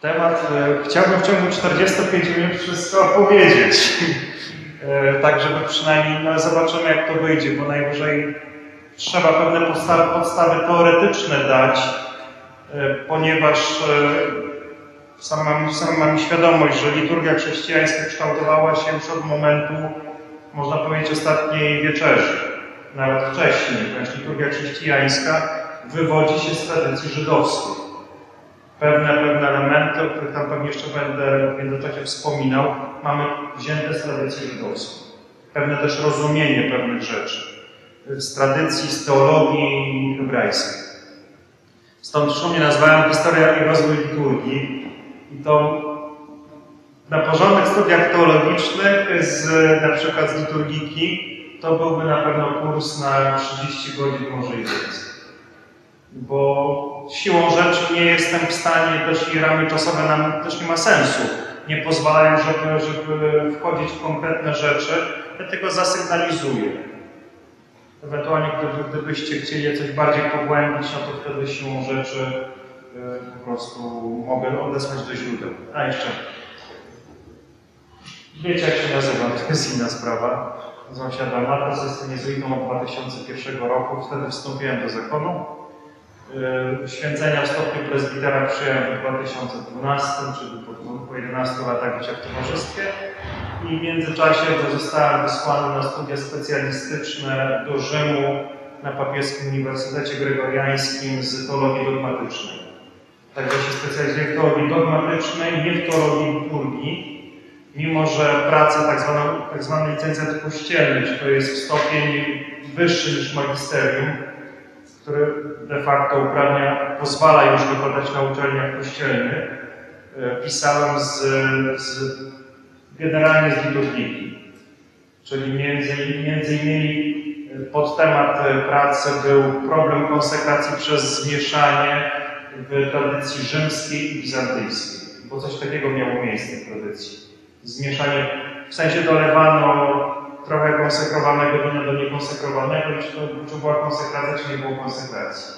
temat. Chciałbym w ciągu 45 minut wszystko opowiedzieć. Tak, żeby przynajmniej, no zobaczymy jak to wyjdzie, bo najwyżej trzeba pewne podstawy teoretyczne dać, ponieważ sam mam świadomość, że liturgia chrześcijańska kształtowała się już od momentu, można powiedzieć, ostatniej wieczerzy, nawet wcześniej, ponieważ liturgia chrześcijańska wywodzi się z tradycji żydowskiej. Pewne elementy, o których tam pewnie jeszcze będę w międzyczasie wspominał, mamy wzięte z tradycji żydowskiej. Pewne też rozumienie pewnych rzeczy z tradycji, z teologii hebrajskiej. Stąd szumnie nazwałem historię i rozwój liturgii. I to na porządek studiach teologicznych, na przykład z liturgiki, to byłby na pewno kurs na 30 godzin, może i więcej. Bo siłą rzeczy nie jestem w stanie, też i ramy czasowe nam też nie ma sensu. Nie pozwalają, żeby wchodzić w konkretne rzeczy, ja tylko zasygnalizuję. Ewentualnie gdybyście chcieli coś bardziej pogłębić, no to wtedy siłą rzeczy po prostu mogę odesłać do źródeł. A jeszcze. Wiecie jak się nazywam, to jest inna sprawa. Nazywam się Adam Matas, jestem jezuitą od 2001 roku, wtedy wstąpiłem do zakonu. Święcenia w stopniu prezbitera przyjąłem w 2012, czyli po 11 latach bycia w towarzystwie. I w międzyczasie zostałem wysłany na studia specjalistyczne do Rzymu na Papieskim Uniwersytecie Gregoriańskim z teologii dogmatycznej. Także się specjalizuję w teologii dogmatycznej, nie w teologii liturgii, mimo że praca tak zwany licencjat kościelny, czy to jest stopień wyższy niż magisterium, który de facto pozwala już wykładać na uczelniach kościelnych, pisałem generalnie z liturgii. Czyli między innymi pod temat pracy był problem konsekracji przez zmieszanie w tradycji rzymskiej i bizantyjskiej. Bo coś takiego miało miejsce w tradycji. Zmieszanie, w sensie dolewano trochę konsekrowanego wina do niekonsekrowanego i czy była konsekracja, czy nie było konsekracji.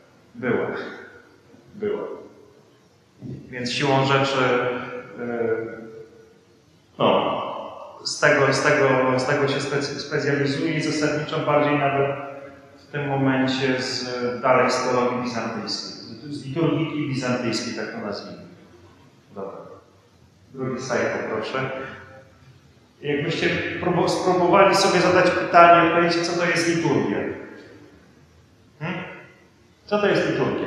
Była. Więc siłą rzeczy z tego się specjalizuję i zasadniczo bardziej nawet w tym momencie dalej z teologii bizantyjskiej, z liturgii bizantyjskiej, tak to nazwijmy. Dobra. Drugi slajd poproszę. Jakbyście spróbowali sobie zadać pytanie, odpowiedzieć, co to jest liturgia? Co to jest liturgia?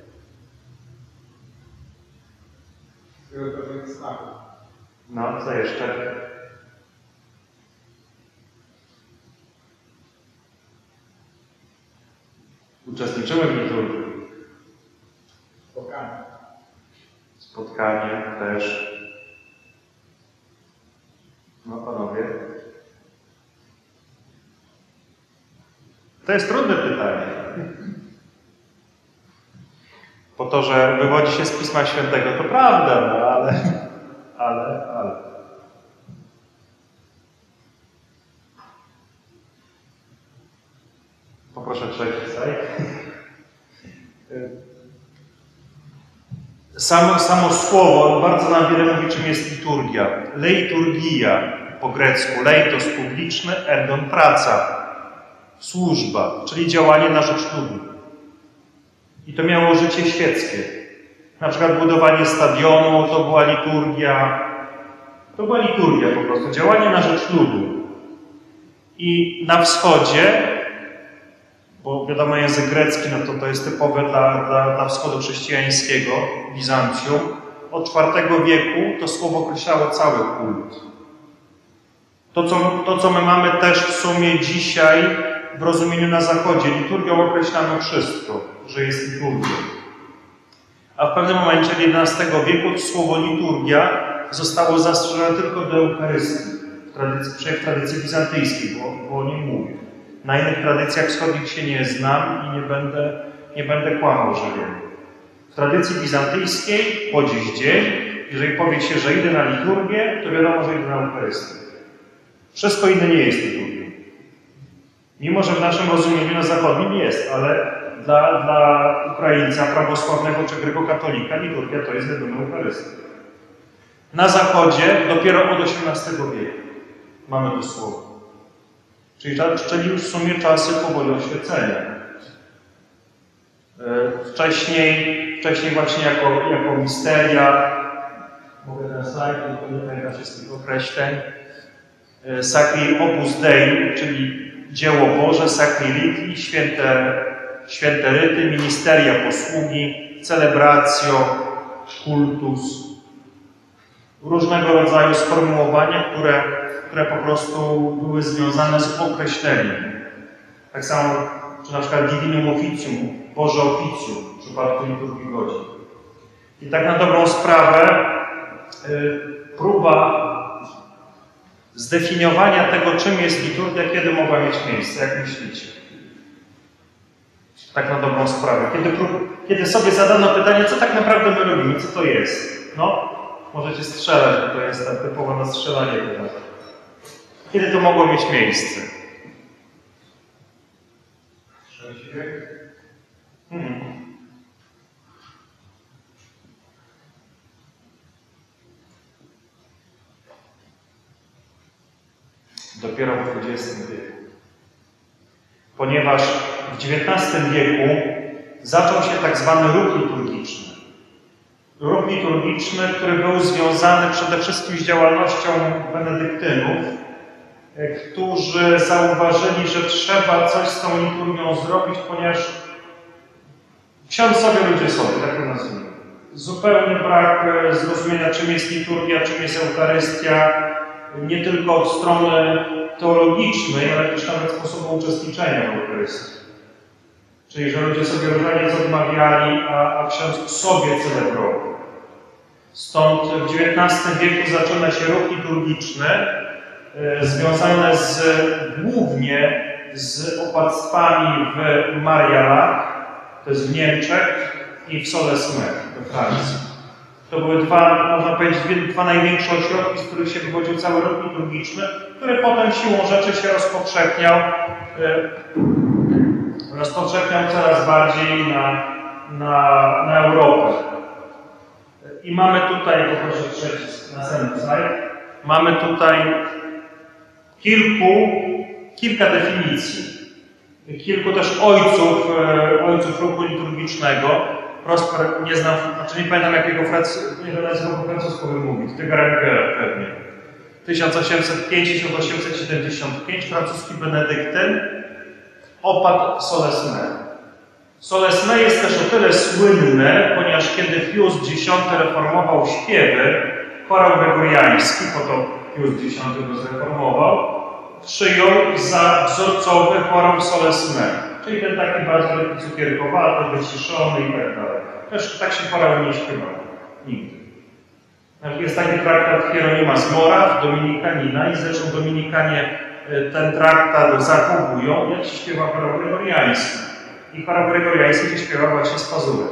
No, co jeszcze? Uczestniczymy w liturgii. Spotkanie też. No panowie. To jest trudne pytanie. Po to, że wywodzi się z Pisma Świętego, to prawda, no ale. Poproszę trzeci slajd. Samo słowo bardzo nam wiele mówi, czym jest liturgia. Leiturgia po grecku, leitos publiczny, ergon praca, służba, czyli działanie na rzecz ludu. I to miało życie świeckie. Na przykład budowanie stadionu to była liturgia. To była liturgia po prostu, działanie na rzecz ludu. I na wschodzie, bo wiadomo język grecki, no to jest typowe dla wschodu chrześcijańskiego, Bizancjum. Od IV wieku to słowo określało cały kult. To, co my mamy też w sumie dzisiaj w rozumieniu na zachodzie, liturgią określamy wszystko, że jest liturgią. A w pewnym momencie XI wieku to słowo liturgia zostało zastrzeżone tylko do Eucharystii, w tradycji bizantyjskiej, bo o nim mówię. Na innych tradycjach wschodnich się nie znam i nie będę kłamał, że wiem. W tradycji bizantyjskiej po dziś dzień, jeżeli powie się, że idę na liturgię, to wiadomo, że idę na Eucharystię. Wszystko inne nie jest liturgią. Mimo że w naszym rozumieniu na zachodnim jest, ale dla Ukraińca prawosławnego czy grekokatolika liturgia to jest wiadomo Eucharystia. Na Zachodzie dopiero od XVIII wieku mamy to słowo. Czyli już w sumie czasy powoli oświecenia. Wcześniej właśnie jako misteria, mogę ten slajd, tylko nie pamiętam wszystkich określeń, Sacri Opus Dei, czyli dzieło Boże, Sacri Riti, święte ryty, ministeria posługi, celebratio, kultus, różnego rodzaju sformułowania, które po prostu były związane z określeniem. Tak samo, czy na przykład Divinum Officium, Boże Oficjum w przypadku liturgii godzin. I tak na dobrą sprawę próba zdefiniowania tego, czym jest liturgia, kiedy mogła mieć miejsce, jak myślicie? Tak na dobrą sprawę. Kiedy sobie zadano pytanie, co tak naprawdę my robimy, co to jest? No, możecie strzelać, bo to jest tak typowo na strzelanie teraz. Kiedy to mogło mieć miejsce? Dopiero w XX wieku. Ponieważ w XIX wieku zaczął się tak zwany ruch liturgiczny. Ruch liturgiczny, który był związany przede wszystkim z działalnością benedyktynów, którzy zauważyli, że trzeba coś z tą liturgią zrobić, ponieważ ksiądz sobie, ludzie sobie, tak to nazwijmy. Zupełnie brak zrozumienia, czym jest liturgia, czym jest Eucharystia, nie tylko od strony teologicznej, ale też nawet sposobu uczestniczenia w Eucharystii. Czyli, że ludzie sobie różaniec odmawiali, a ksiądz sobie celebrował. Stąd w XIX wieku zaczyna się ruch liturgiczny, związane głównie z opactwami w Marialach, to jest w Niemczech, i w Solesmes, we Francji. To były można powiedzieć, dwa największe ośrodki, z których się wywodził cały ruch liturgiczny, który potem siłą rzeczy się rozpowszechniał coraz bardziej na Europę. I mamy tutaj, poproszę następny slajd, mamy tutaj kilka definicji, kilku też ojców ruchu liturgicznego. Prosper, nie znam, nie pamiętam jakiego nazwy po francusku wymówić, Tegarangera pewnie. 1805-1875, francuski benedyktyn, opat Solesmes. Solesmes jest też o tyle słynne, ponieważ kiedy Pius X reformował śpiewy, chorał gregoriański, po to Pius X go zreformował, przyjął za wzorcowy chorał Solesmes. Czyli ten taki bardzo cukierkowaty, wyciszony i tak dalej. Też tak się chorały nie śpiewały. Nigdy. Jest taki traktat Hieronima z Moraw, Dominikanina, i zresztą Dominikanie ten traktat zachowują, jak się śpiewa chorał gregoriański. I chorał gregoriański się śpiewa właśnie z pazurem.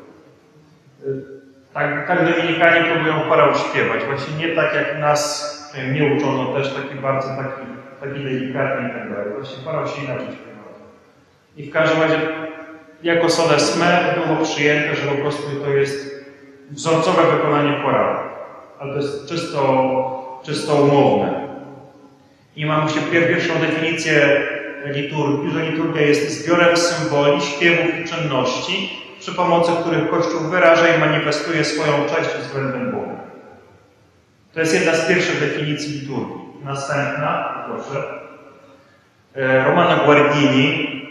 Tak Dominikanie próbują chorał śpiewać. Właśnie nie tak jak nas nie uczono też, taki delikatny i tak dalej. Właśnie chorał się inaczej śpiewa. I w każdym razie jako Solesmes było przyjęte, że po prostu to jest wzorcowe wykonanie chorału. Ale to jest czysto umowne. I mamy się pierwszą definicję liturgii, że liturgia jest zbiorem symboli, śpiewów i czynności, przy pomocy których Kościół wyraża i manifestuje swoją cześć względem Boga. To jest jedna z pierwszych definicji liturgii. Następna, proszę. Romano Guardini,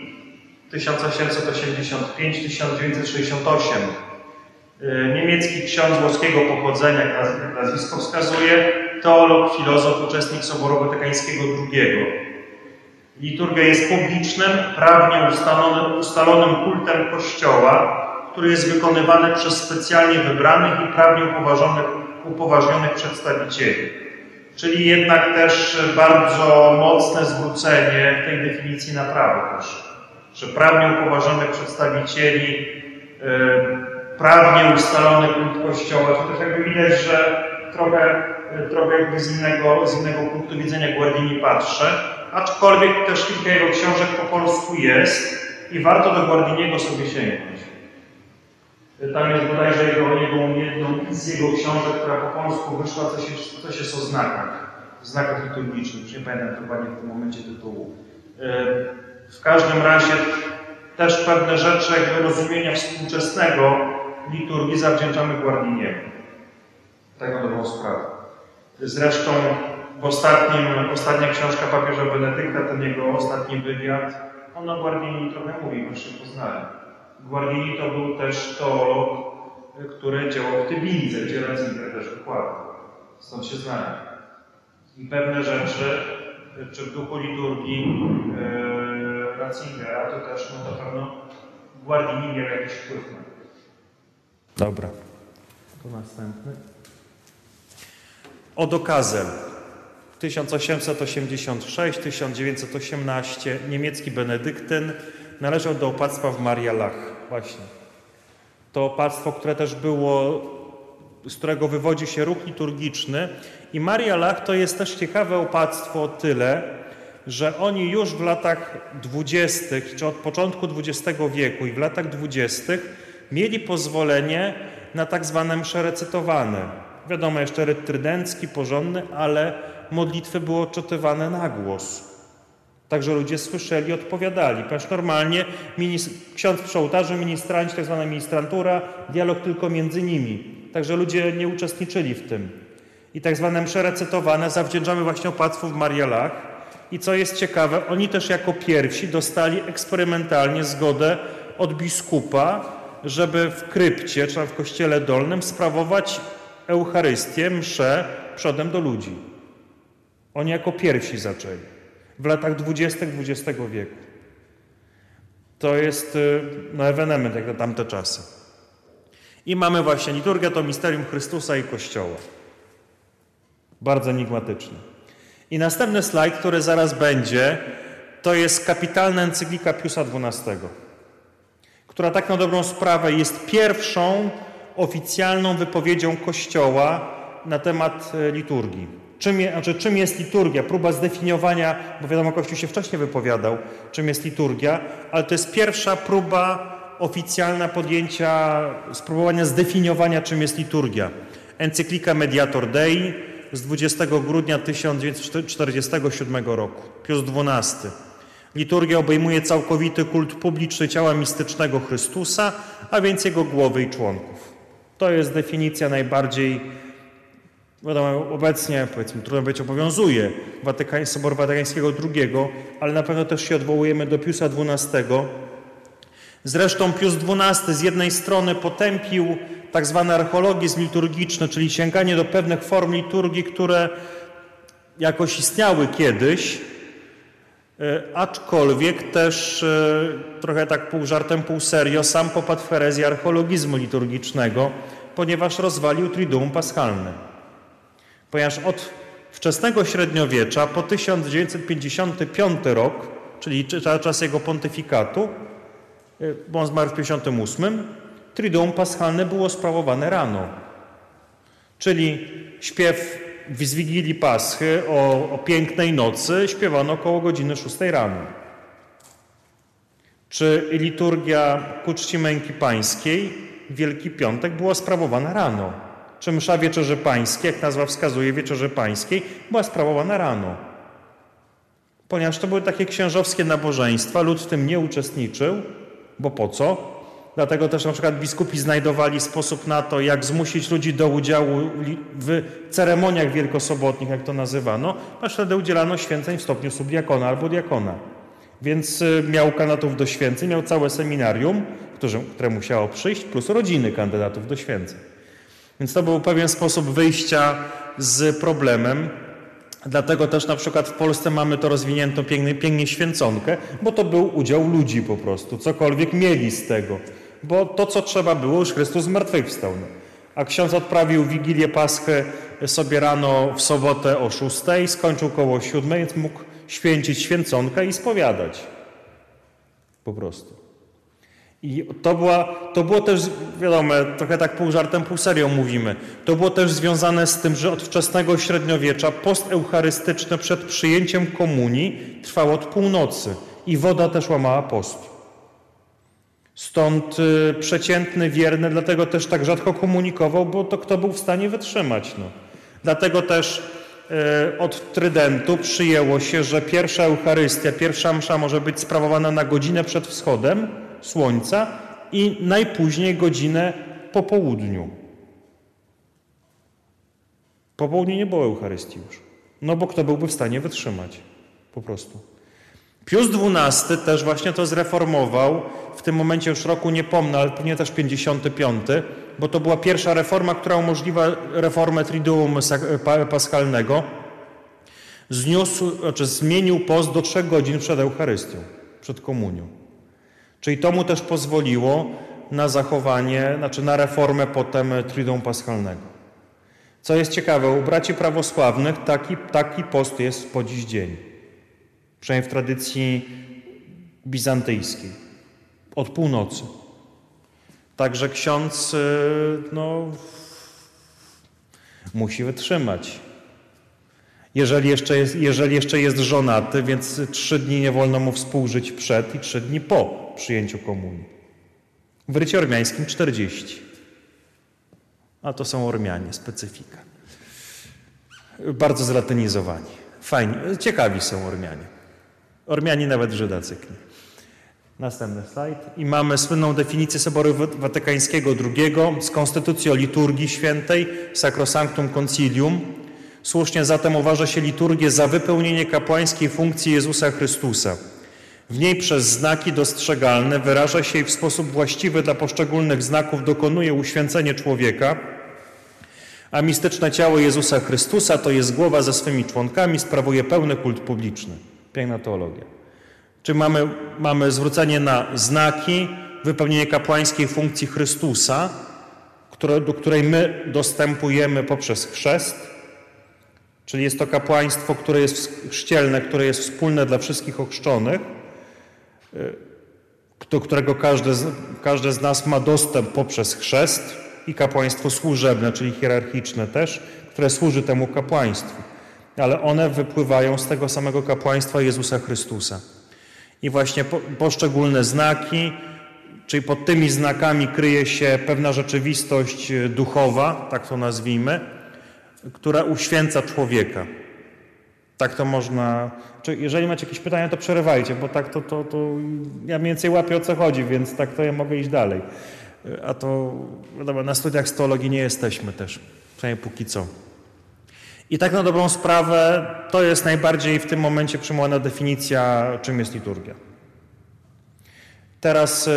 1885-1968. Niemiecki ksiądz włoskiego pochodzenia, jak nazwisko wskazuje, teolog, filozof, uczestnik Soboru Watykańskiego II. Liturgia jest publicznym, prawnie ustalonym kultem Kościoła, który jest wykonywany przez specjalnie wybranych i prawnie upoważnionych przedstawicieli. Czyli jednak też bardzo mocne zwrócenie w tej definicji na prawo też. Że prawnie upoważnionych przedstawicieli, prawnie ustalony kult Kościoła, to też jakby widać, że trochę jakby z innego punktu widzenia Guardini patrzy, aczkolwiek też kilka jego książek po polsku jest i warto do Guardiniego sobie sięgnąć. Tam jest bodajże jedną z jego książek, która po polsku wyszła, coś jest o znakach liturgicznych, już nie pamiętam chyba nie w tym momencie tytułu. W każdym razie też pewne rzeczy jakby rozumienia współczesnego liturgii zawdzięczamy Guardiniemu. Tak na dobrą sprawę. Zresztą ostatnia książka papieża Benedykta, ten jego ostatni wywiad, on o Guardini trochę mówi, bo się poznali. Guardini to był też teolog, który działał w Tybince, gdzie Ratzinger też wykładał. Stąd się znają. I pewne rzeczy, czy w duchu liturgii Ratzingera, to też na pewno Guardini miał jakiś wpływ na to. Dobra. To następny. Odokazel. 1886-1918 niemiecki benedyktyn należał do opactwa w Maria-Laach. Właśnie. To opactwo, które też było, z którego wywodzi się ruch liturgiczny. I Maria-Laach to jest też ciekawe opactwo o tyle, że oni już w latach 20., czy od początku XX wieku i w latach 20. mieli pozwolenie na tak zwane msze recytowane. Wiadomo, jeszcze ryt trydencki, porządny, ale modlitwy były odczytywane na głos. Także ludzie słyszeli, odpowiadali. Ponieważ normalnie ksiądz przy ołtarzu, ministranci, tak zwana ministrantura, dialog tylko między nimi. Także ludzie nie uczestniczyli w tym. I tak zwane msze recytowane zawdzięczamy właśnie opactwu w Maria-Laach. I co jest ciekawe, oni też jako pierwsi dostali eksperymentalnie zgodę od biskupa, żeby w krypcie, czy w kościele dolnym sprawować Eucharystię, mszę przodem do ludzi. Oni jako pierwsi zaczęli. W latach 20. XX wieku. To jest ewenement jak na tamte czasy. I mamy właśnie liturgię, to misterium Chrystusa i Kościoła. Bardzo enigmatyczne. I następny slajd, który zaraz będzie, to jest kapitalna encyklika Piusa XII, która tak na dobrą sprawę jest pierwszą oficjalną wypowiedzią Kościoła na temat liturgii. Czym jest liturgia? Próba zdefiniowania, bo wiadomo, Kościół się wcześniej wypowiadał, czym jest liturgia, ale to jest pierwsza próba oficjalna spróbowania zdefiniowania, czym jest liturgia. Encyklika Mediator Dei z 20 grudnia 1947 roku. Pius XII. Liturgia obejmuje całkowity kult publiczny ciała mistycznego Chrystusa, a więc Jego głowy i członków. To jest definicja najbardziej, wiadomo, obecnie, powiedzmy, trudno powiedzieć, obowiązuje Soboru Watykańskiego II, ale na pewno też się odwołujemy do Piusa XII. Zresztą Pius XII z jednej strony potępił tak zwany archeologizm liturgiczny, czyli sięganie do pewnych form liturgii, które jakoś istniały kiedyś, aczkolwiek też trochę tak pół żartem, pół serio sam popadł w herezję archeologizmu liturgicznego, ponieważ rozwalił Triduum Paschalne. Ponieważ od wczesnego średniowiecza po 1955 rok, czyli czas jego pontyfikatu, bo on zmarł w 1958, Triduum Paschalne było sprawowane rano. Czyli śpiew z Wigilii Paschy o pięknej nocy śpiewano około godziny 6 rano. Czy liturgia ku czci męki pańskiej w Wielki Piątek była sprawowana rano. Czy msza Wieczerzy Pańskiej, jak nazwa wskazuje, Wieczerzy Pańskiej, była sprawowana rano. Ponieważ to były takie księżowskie nabożeństwa, lud w tym nie uczestniczył, bo po co? Dlatego też na przykład biskupi znajdowali sposób na to, jak zmusić ludzi do udziału w ceremoniach wielkosobotnich, jak to nazywano, a wtedy udzielano święceń w stopniu subdiakona albo diakona. Więc miał kandydatów do święceń, miał całe seminarium, które musiało przyjść, plus rodziny kandydatów do święceń. Więc to był pewien sposób wyjścia z problemem. Dlatego też na przykład w Polsce mamy to rozwiniętą pięknie święconkę, bo to był udział ludzi po prostu, cokolwiek mieli z tego. Bo to, co trzeba było, już Chrystus zmartwychwstał. A ksiądz odprawił Wigilię Paschy sobie rano w sobotę o 6, skończył koło 7, więc mógł święcić święconkę i spowiadać. Po prostu. I to było też, wiadomo, trochę tak pół żartem, pół serio mówimy, to było też związane z tym, że od wczesnego średniowiecza post eucharystyczny przed przyjęciem komunii trwał od północy i woda też łamała post. Stąd przeciętny wierny, dlatego też tak rzadko komunikował, bo to kto był w stanie wytrzymać. No. Dlatego też od Trydentu przyjęło się, że pierwsza Eucharystia, pierwsza msza może być sprawowana na godzinę przed wschodem słońca i najpóźniej godzinę po południu. Po południu nie było Eucharystii już. No bo kto byłby w stanie wytrzymać? Po prostu. Pius XII też właśnie to zreformował. W tym momencie już roku nie pomnę, ale pewnie też 55, bo to była pierwsza reforma, która umożliwia reformę Triduum Paschalnego. Zmienił post do 3 godzin przed Eucharystią, przed komunią. Czyli to mu też pozwoliło na zachowanie, na reformę potem Triduum Paschalnego. Co jest ciekawe, u braci prawosławnych taki post jest po dziś dzień. Przynajmniej w tradycji bizantyjskiej. Od północy. Także ksiądz musi wytrzymać. Jeżeli jeszcze jest żonaty, więc 3 dni nie wolno mu współżyć przed i 3 dni po przyjęciu komunii. W rycie ormiańskim 40. A to są Ormianie, specyfika. Bardzo zlatynizowani. Fajnie, ciekawi są Ormianie. Ormianie nawet Żyda cykli. Następny slajd. I mamy słynną definicję Soboru Watykańskiego II z Konstytucji o liturgii świętej, Sacrosanctum Concilium. Słusznie zatem uważa się liturgię za wypełnienie kapłańskiej funkcji Jezusa Chrystusa. W niej przez znaki dostrzegalne wyraża się i w sposób właściwy dla poszczególnych znaków dokonuje uświęcenie człowieka, a mistyczne ciało Jezusa Chrystusa, to jest głowa ze swymi członkami, sprawuje pełny kult publiczny. Piękna teologia. Czyli mamy zwrócenie na znaki, wypełnienie kapłańskiej funkcji Chrystusa, do której my dostępujemy poprzez chrzest, czyli jest to kapłaństwo, które jest chrzcielne, które jest wspólne dla wszystkich ochrzczonych, do którego każdy z nas ma dostęp poprzez chrzest i kapłaństwo służebne, czyli hierarchiczne też, które służy temu kapłaństwu. Ale one wypływają z tego samego kapłaństwa Jezusa Chrystusa. I właśnie poszczególne znaki, czyli pod tymi znakami kryje się pewna rzeczywistość duchowa, tak to nazwijmy, która uświęca człowieka. Tak to można... Jeżeli macie jakieś pytania, to przerywajcie, bo tak to ja mniej więcej łapię, o co chodzi, więc tak to ja mogę iść dalej. A to wiadomo, na studiach z teologii nie jesteśmy też, przynajmniej póki co. I tak na dobrą sprawę to jest najbardziej w tym momencie przyjmowana definicja, czym jest liturgia. Teraz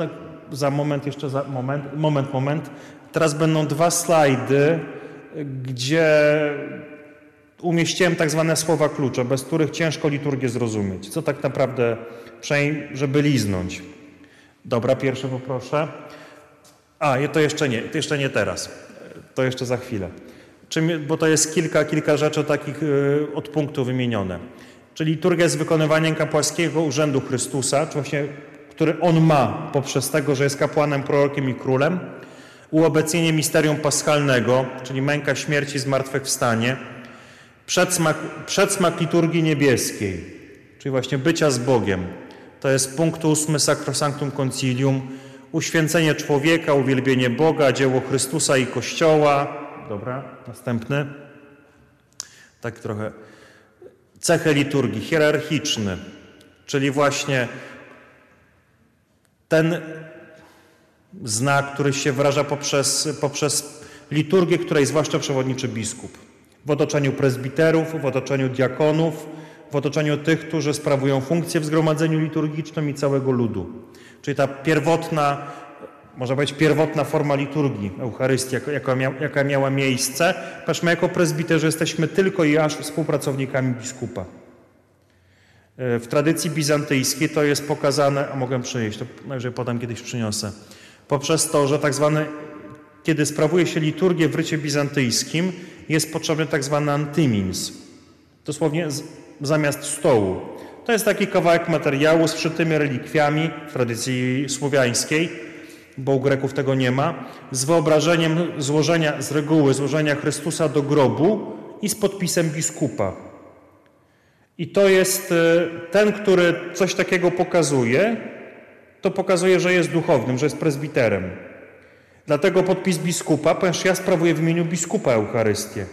moment. Teraz będą 2 slajdy, gdzie umieściłem tak zwane słowa klucze, bez których ciężko liturgię zrozumieć. Co tak naprawdę, przynajmniej żeby liznąć. Dobra, pierwsze poproszę. To jeszcze nie teraz. To jeszcze za chwilę. Bo to jest kilka rzeczy takich od punktu wymienione. Czyli liturgia jest wykonywaniem kapłańskiego urzędu Chrystusa, który On ma poprzez tego, że jest kapłanem, prorokiem i królem. Uobecnienie misterium paschalnego, czyli męka śmierci, zmartwychwstanie. Przedsmak liturgii niebieskiej, czyli właśnie bycia z Bogiem. To jest punkt 8 Sacrosanctum Concilium. Uświęcenie człowieka, uwielbienie Boga, dzieło Chrystusa i Kościoła. Dobra, następny. Tak trochę. Cechy liturgii, hierarchiczny, czyli właśnie ten znak, który się wyraża poprzez liturgię, której zwłaszcza przewodniczy biskup. W otoczeniu prezbiterów, w otoczeniu diakonów, w otoczeniu tych, którzy sprawują funkcję w zgromadzeniu liturgicznym i całego ludu. Czyli ta pierwotna forma liturgii, Eucharystii, jaka miała miejsce. Patrz, my jako prezbiterzy jesteśmy tylko i aż współpracownikami biskupa. W tradycji bizantyjskiej to jest pokazane, a mogę przynieść, to najwyżej potem kiedyś przyniosę, poprzez to, że kiedy sprawuje się liturgię w rycie bizantyjskim, jest potrzebny tak zwany antymins, dosłownie zamiast stołu. To jest taki kawałek materiału z wszytymi relikwiami w tradycji słowiańskiej, bo u Greków tego nie ma, z wyobrażeniem z reguły złożenia Chrystusa do grobu i z podpisem biskupa. I to jest ten, który coś takiego pokazuje, to pokazuje, że jest duchownym, że jest prezbiterem. Dlatego podpis biskupa, ponieważ ja sprawuję w imieniu biskupa Eucharystię.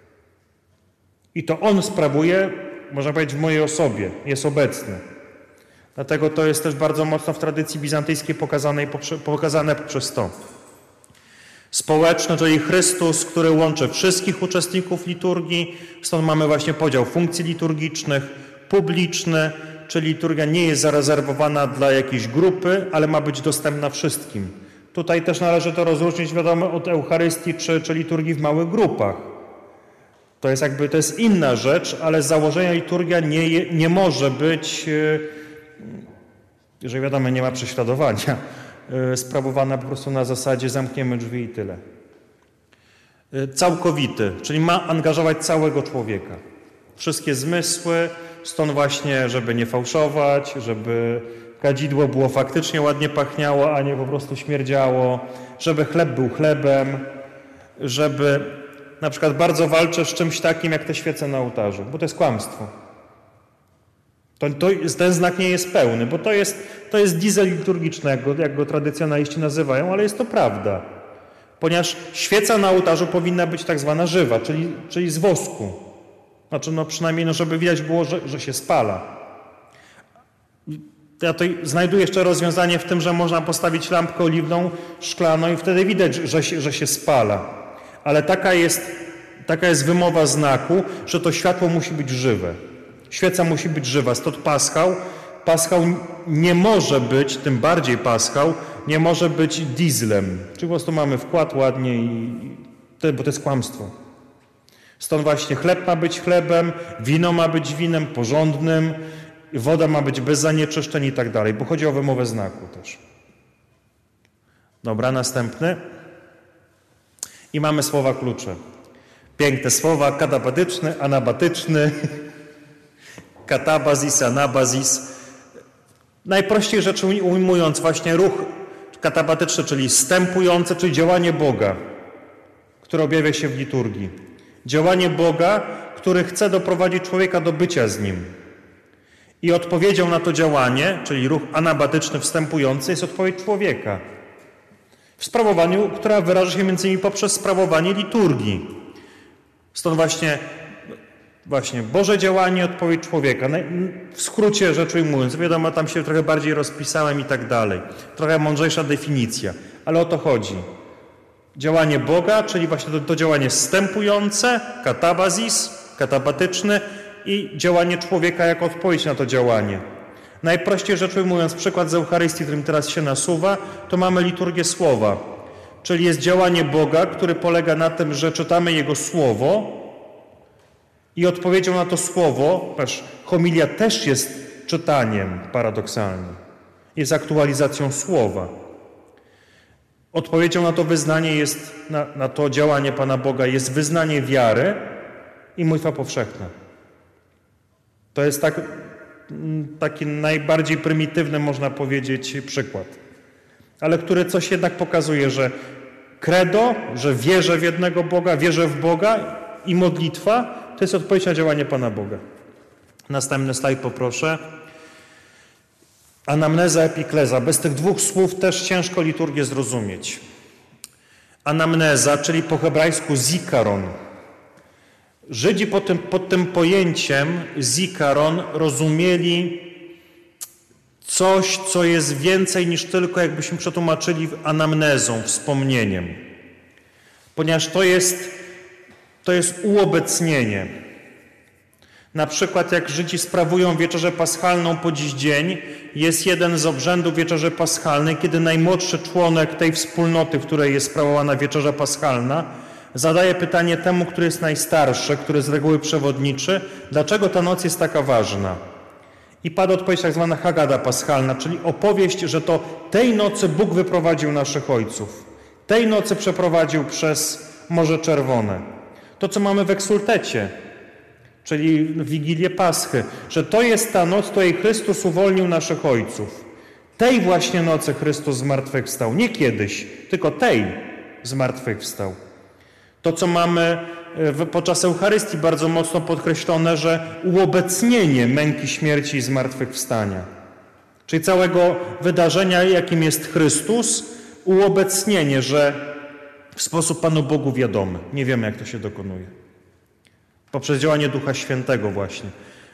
I to on sprawuje, można powiedzieć, w mojej osobie, jest obecny. Dlatego to jest też bardzo mocno w tradycji bizantyjskiej pokazane poprzez to. Społeczne, czyli Chrystus, który łączy wszystkich uczestników liturgii. Stąd mamy właśnie podział funkcji liturgicznych, publiczny, czyli liturgia nie jest zarezerwowana dla jakiejś grupy, ale ma być dostępna wszystkim. Tutaj też należy to rozróżnić, wiadomo, od Eucharystii czy liturgii w małych grupach. To jest inna rzecz, ale z założenia liturgia nie może być, jeżeli wiadomo, nie ma prześladowania, sprawowana po prostu na zasadzie zamkniemy drzwi i tyle. Całkowity, czyli ma angażować całego człowieka. Wszystkie zmysły, stąd właśnie, żeby nie fałszować, żeby kadzidło było faktycznie ładnie pachniało, a nie po prostu śmierdziało, żeby chleb był chlebem, żeby na przykład bardzo walczę z czymś takim jak te świece na ołtarzu, bo to jest kłamstwo. Ten znak nie jest pełny, bo to jest diesel liturgiczny, jak go tradycjonaliści nazywają, ale jest to prawda. Ponieważ świeca na ołtarzu powinna być tak zwana żywa, czyli z wosku. Znaczy, przynajmniej, żeby widać było, że się spala. Ja tutaj znajduję jeszcze rozwiązanie w tym, że można postawić lampkę oliwną, szklaną i wtedy widać, że się spala. Ale taka jest wymowa znaku, że to światło musi być żywe. Świeca musi być żywa. Stąd Paschał nie może być, tym bardziej Paschał, nie może być dieslem. Czyli po prostu mamy wkład ładnie, bo to jest kłamstwo. Stąd właśnie chleb ma być chlebem, wino ma być winem porządnym, woda ma być bez zanieczyszczeń i tak dalej, bo chodzi o wymowę znaku też. Dobra, następny. I mamy słowa klucze. Piękne słowa, katabatyczny, anabatyczny, katabazis, anabazis. Najprościej rzecz ujmując, właśnie ruch katabatyczny, czyli zstępujący, czyli działanie Boga, które objawia się w liturgii. Działanie Boga, który chce doprowadzić człowieka do bycia z Nim. I odpowiedzią na to działanie, czyli ruch anabatyczny, wstępujący, jest odpowiedź człowieka. W sprawowaniu, która wyraża się między innymi poprzez sprawowanie liturgii. Stąd właśnie Boże działanie, odpowiedź człowieka. W skrócie rzecz ujmując, wiadomo, tam się trochę bardziej rozpisałem i tak dalej. Trochę mądrzejsza definicja, ale o to chodzi. Działanie Boga, czyli właśnie to działanie zstępujące, katabazis, katabatyczny i działanie człowieka jako odpowiedź na to działanie. Najprościej rzecz ujmując, przykład z Eucharystii, którym teraz się nasuwa, to mamy liturgię słowa. Czyli jest działanie Boga, które polega na tym, że czytamy Jego Słowo i odpowiedzią na to Słowo, homilia też jest czytaniem paradoksalnie, jest aktualizacją Słowa. Odpowiedzią na to wyznanie jest, na to działanie Pana Boga jest wyznanie wiary i modlitwa powszechna. To jest taki najbardziej prymitywny, można powiedzieć, przykład. Ale który coś jednak pokazuje, że credo, że wierzę w jednego Boga, wierzę w Boga i modlitwa to jest odpowiedź na działanie Pana Boga. Następny slajd poproszę. Anamneza, epikleza. Bez tych dwóch słów też ciężko liturgię zrozumieć. Anamneza, czyli po hebrajsku zikaron. Żydzi pod tym pojęciem zikaron rozumieli coś, co jest więcej niż tylko, jakbyśmy przetłumaczyli, anamnezą, wspomnieniem. Ponieważ to jest uobecnienie. Na przykład jak Żydzi sprawują wieczerzę paschalną po dziś dzień, jest jeden z obrzędów wieczerzy paschalnej, kiedy najmłodszy członek tej wspólnoty, w której jest sprawowana wieczerza paschalna, zadaje pytanie temu, który jest najstarszy, który z reguły przewodniczy, dlaczego ta noc jest taka ważna. I pada odpowiedź tak zwana Hagada paschalna, czyli opowieść, że to tej nocy Bóg wyprowadził naszych ojców. Tej nocy przeprowadził przez Morze Czerwone. To, co mamy w Eksultecie, czyli w Wigilię Paschy, że to jest ta noc, w której Chrystus uwolnił naszych ojców. Tej właśnie nocy Chrystus zmartwychwstał. Nie kiedyś, tylko tej zmartwychwstał. To, co mamy podczas Eucharystii bardzo mocno podkreślone, że uobecnienie męki, śmierci i zmartwychwstania. Czyli całego wydarzenia, jakim jest Chrystus, uobecnienie, że w sposób Panu Bogu wiadomy. Nie wiemy, jak to się dokonuje. Poprzez działanie Ducha Świętego właśnie.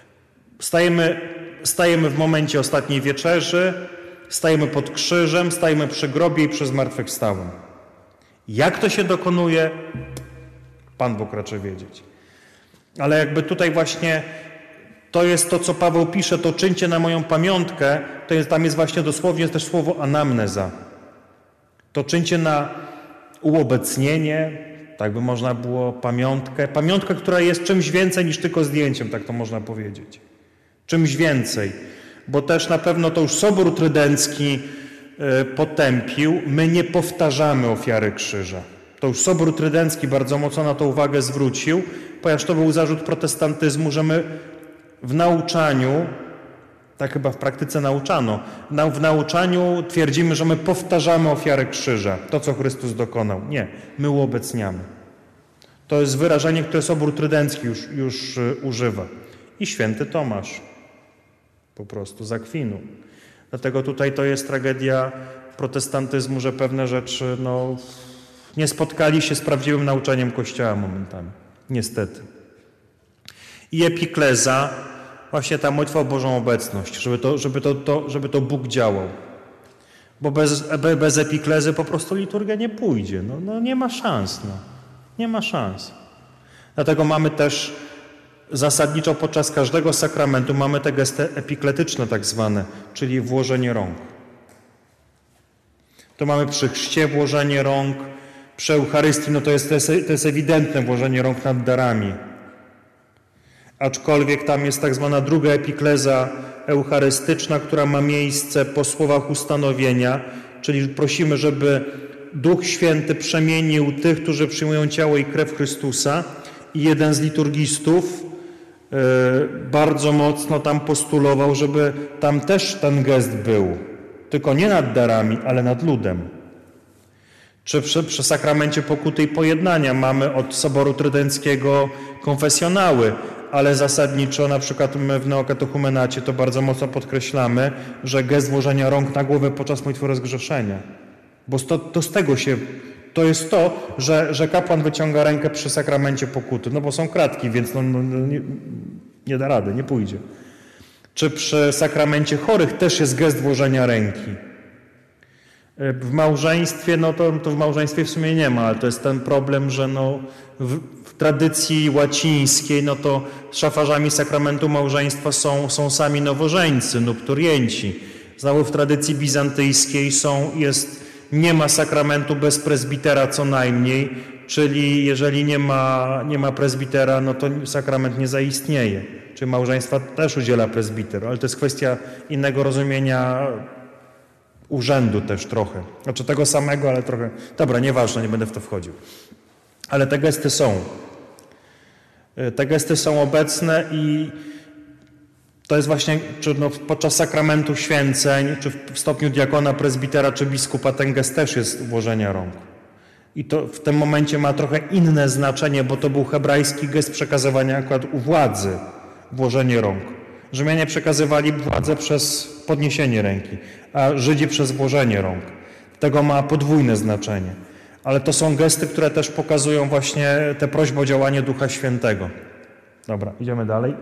Stajemy w momencie ostatniej wieczerzy, stajemy pod krzyżem, stajemy przy grobie i przy zmartwychwstałym. Jak to się dokonuje, Pan Bóg raczy wiedzieć. Ale jakby tutaj właśnie to jest to, co Paweł pisze, to czyńcie na moją pamiątkę, tam jest właśnie dosłownie też słowo anamneza. To czyńcie na uobecnienie, tak by można było pamiątkę. Pamiątkę, która jest czymś więcej niż tylko zdjęciem, tak to można powiedzieć. Czymś więcej. Bo też na pewno to już Sobór Trydencki potępił, my nie powtarzamy ofiary krzyża. To już Sobór Trydencki bardzo mocno na to uwagę zwrócił, ponieważ to był zarzut protestantyzmu, że my w nauczaniu, tak chyba w praktyce nauczano, w nauczaniu twierdzimy, że my powtarzamy ofiarę krzyża, to co Chrystus dokonał. Nie, my uobecniamy. To jest wyrażenie, które Sobór Trydencki już używa. I święty Tomasz, po prostu z Akwinu. Dlatego tutaj to jest tragedia protestantyzmu, że pewne rzeczy nie spotkali się z prawdziwym nauczaniem Kościoła momentami. Niestety. I epikleza, właśnie ta modlitwa o Bożą obecność, żeby to Bóg działał. Bo bez epiklezy po prostu liturgia nie pójdzie. Nie ma szans. Nie ma szans. Dlatego mamy też zasadniczo podczas każdego sakramentu mamy te gesty epikletyczne tak zwane, czyli włożenie rąk. To mamy przy chrzcie włożenie rąk, przy Eucharystii, to jest ewidentne włożenie rąk nad darami. Aczkolwiek tam jest tak zwana druga epikleza eucharystyczna, która ma miejsce po słowach ustanowienia, czyli prosimy, żeby Duch Święty przemienił tych, którzy przyjmują ciało i krew Chrystusa. I jeden z liturgistów bardzo mocno tam postulował, żeby tam też ten gest był. Tylko nie nad darami, ale nad ludem. Czy przy sakramencie pokuty i pojednania mamy od Soboru Trydenckiego konfesjonały, ale zasadniczo na przykład my w neokatechumenacie to bardzo mocno podkreślamy, że gest włożenia rąk na głowę podczas modlitwy rozgrzeszenia. Bo to z tego się... To jest to, że kapłan wyciąga rękę przy sakramencie pokuty, bo są kratki, więc nie da rady, nie pójdzie. Czy przy sakramencie chorych też jest gest włożenia ręki? W małżeństwie, to w małżeństwie w sumie nie ma, ale to jest ten problem, że w tradycji łacińskiej, to szafarzami sakramentu małżeństwa są sami nowożeńcy, nupturienci. Znowu w tradycji bizantyjskiej nie ma sakramentu bez prezbitera co najmniej, czyli jeżeli nie ma prezbitera, to sakrament nie zaistnieje. Czyli małżeństwa też udziela prezbiter, ale to jest kwestia innego rozumienia urzędu też trochę. Znaczy tego samego, ale trochę... Dobra, nieważne, nie będę w to wchodził. Ale te gesty są. Te gesty są obecne i to jest właśnie, czy podczas sakramentu święceń, czy w stopniu diakona, prezbitera, czy biskupa, ten gest też jest włożenia rąk. I to w tym momencie ma trochę inne znaczenie, bo to był hebrajski gest przekazywania akurat u władzy, włożenie rąk. Rzymianie przekazywali władzę przez podniesienie ręki, a Żydzi przez włożenie rąk. Tego ma podwójne znaczenie. Ale to są gesty, które też pokazują właśnie tę prośbę o działanie Ducha Świętego. Dobra, idziemy dalej.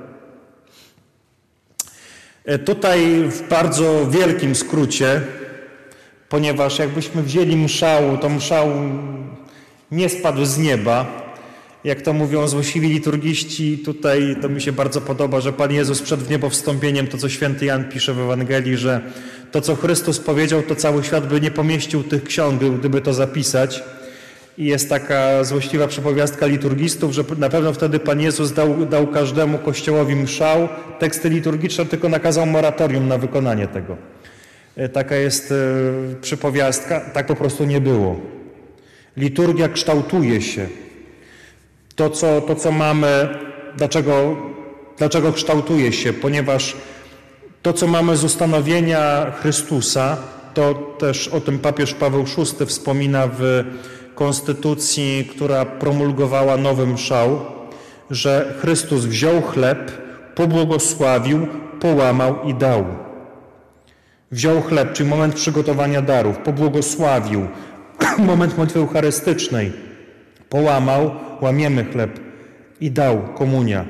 Tutaj w bardzo wielkim skrócie, ponieważ jakbyśmy wzięli mszał, to mszał nie spadł z nieba. Jak to mówią złośliwi liturgiści, tutaj to mi się bardzo podoba, że Pan Jezus przed wniebowstąpieniem, to co święty Jan pisze w Ewangelii, że to co Chrystus powiedział, to cały świat by nie pomieścił tych ksiąg, gdyby to zapisać. I jest taka złośliwa przypowiastka liturgistów, że na pewno wtedy Pan Jezus dał każdemu kościołowi mszał, teksty liturgiczne, tylko nakazał moratorium na wykonanie tego. Taka jest przypowiastka, tak po prostu nie było. Liturgia kształtuje się. To, co mamy, dlaczego kształtuje się? Ponieważ to, co mamy z ustanowienia Chrystusa, to też o tym papież Paweł VI wspomina w konstytucji, która promulgowała nowy mszał, że Chrystus wziął chleb, pobłogosławił, połamał i dał. Wziął chleb, czyli moment przygotowania darów, pobłogosławił, moment modlitwy eucharystycznej, połamał, łamiemy chleb i dał, komunia.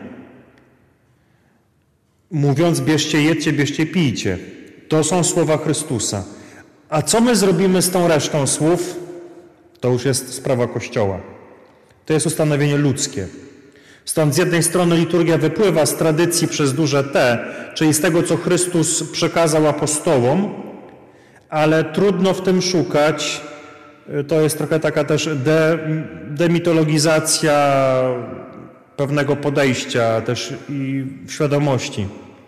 Mówiąc, bierzcie, jedzcie, bierzcie, pijcie. To są słowa Chrystusa. A co my zrobimy z tą resztą słów? To już jest sprawa Kościoła. To jest ustanowienie ludzkie. Stąd z jednej strony liturgia wypływa z tradycji przez duże T, czyli z tego, co Chrystus przekazał apostołom, ale trudno w tym szukać. To jest trochę taka też demitologizacja pewnego podejścia też i świadomości,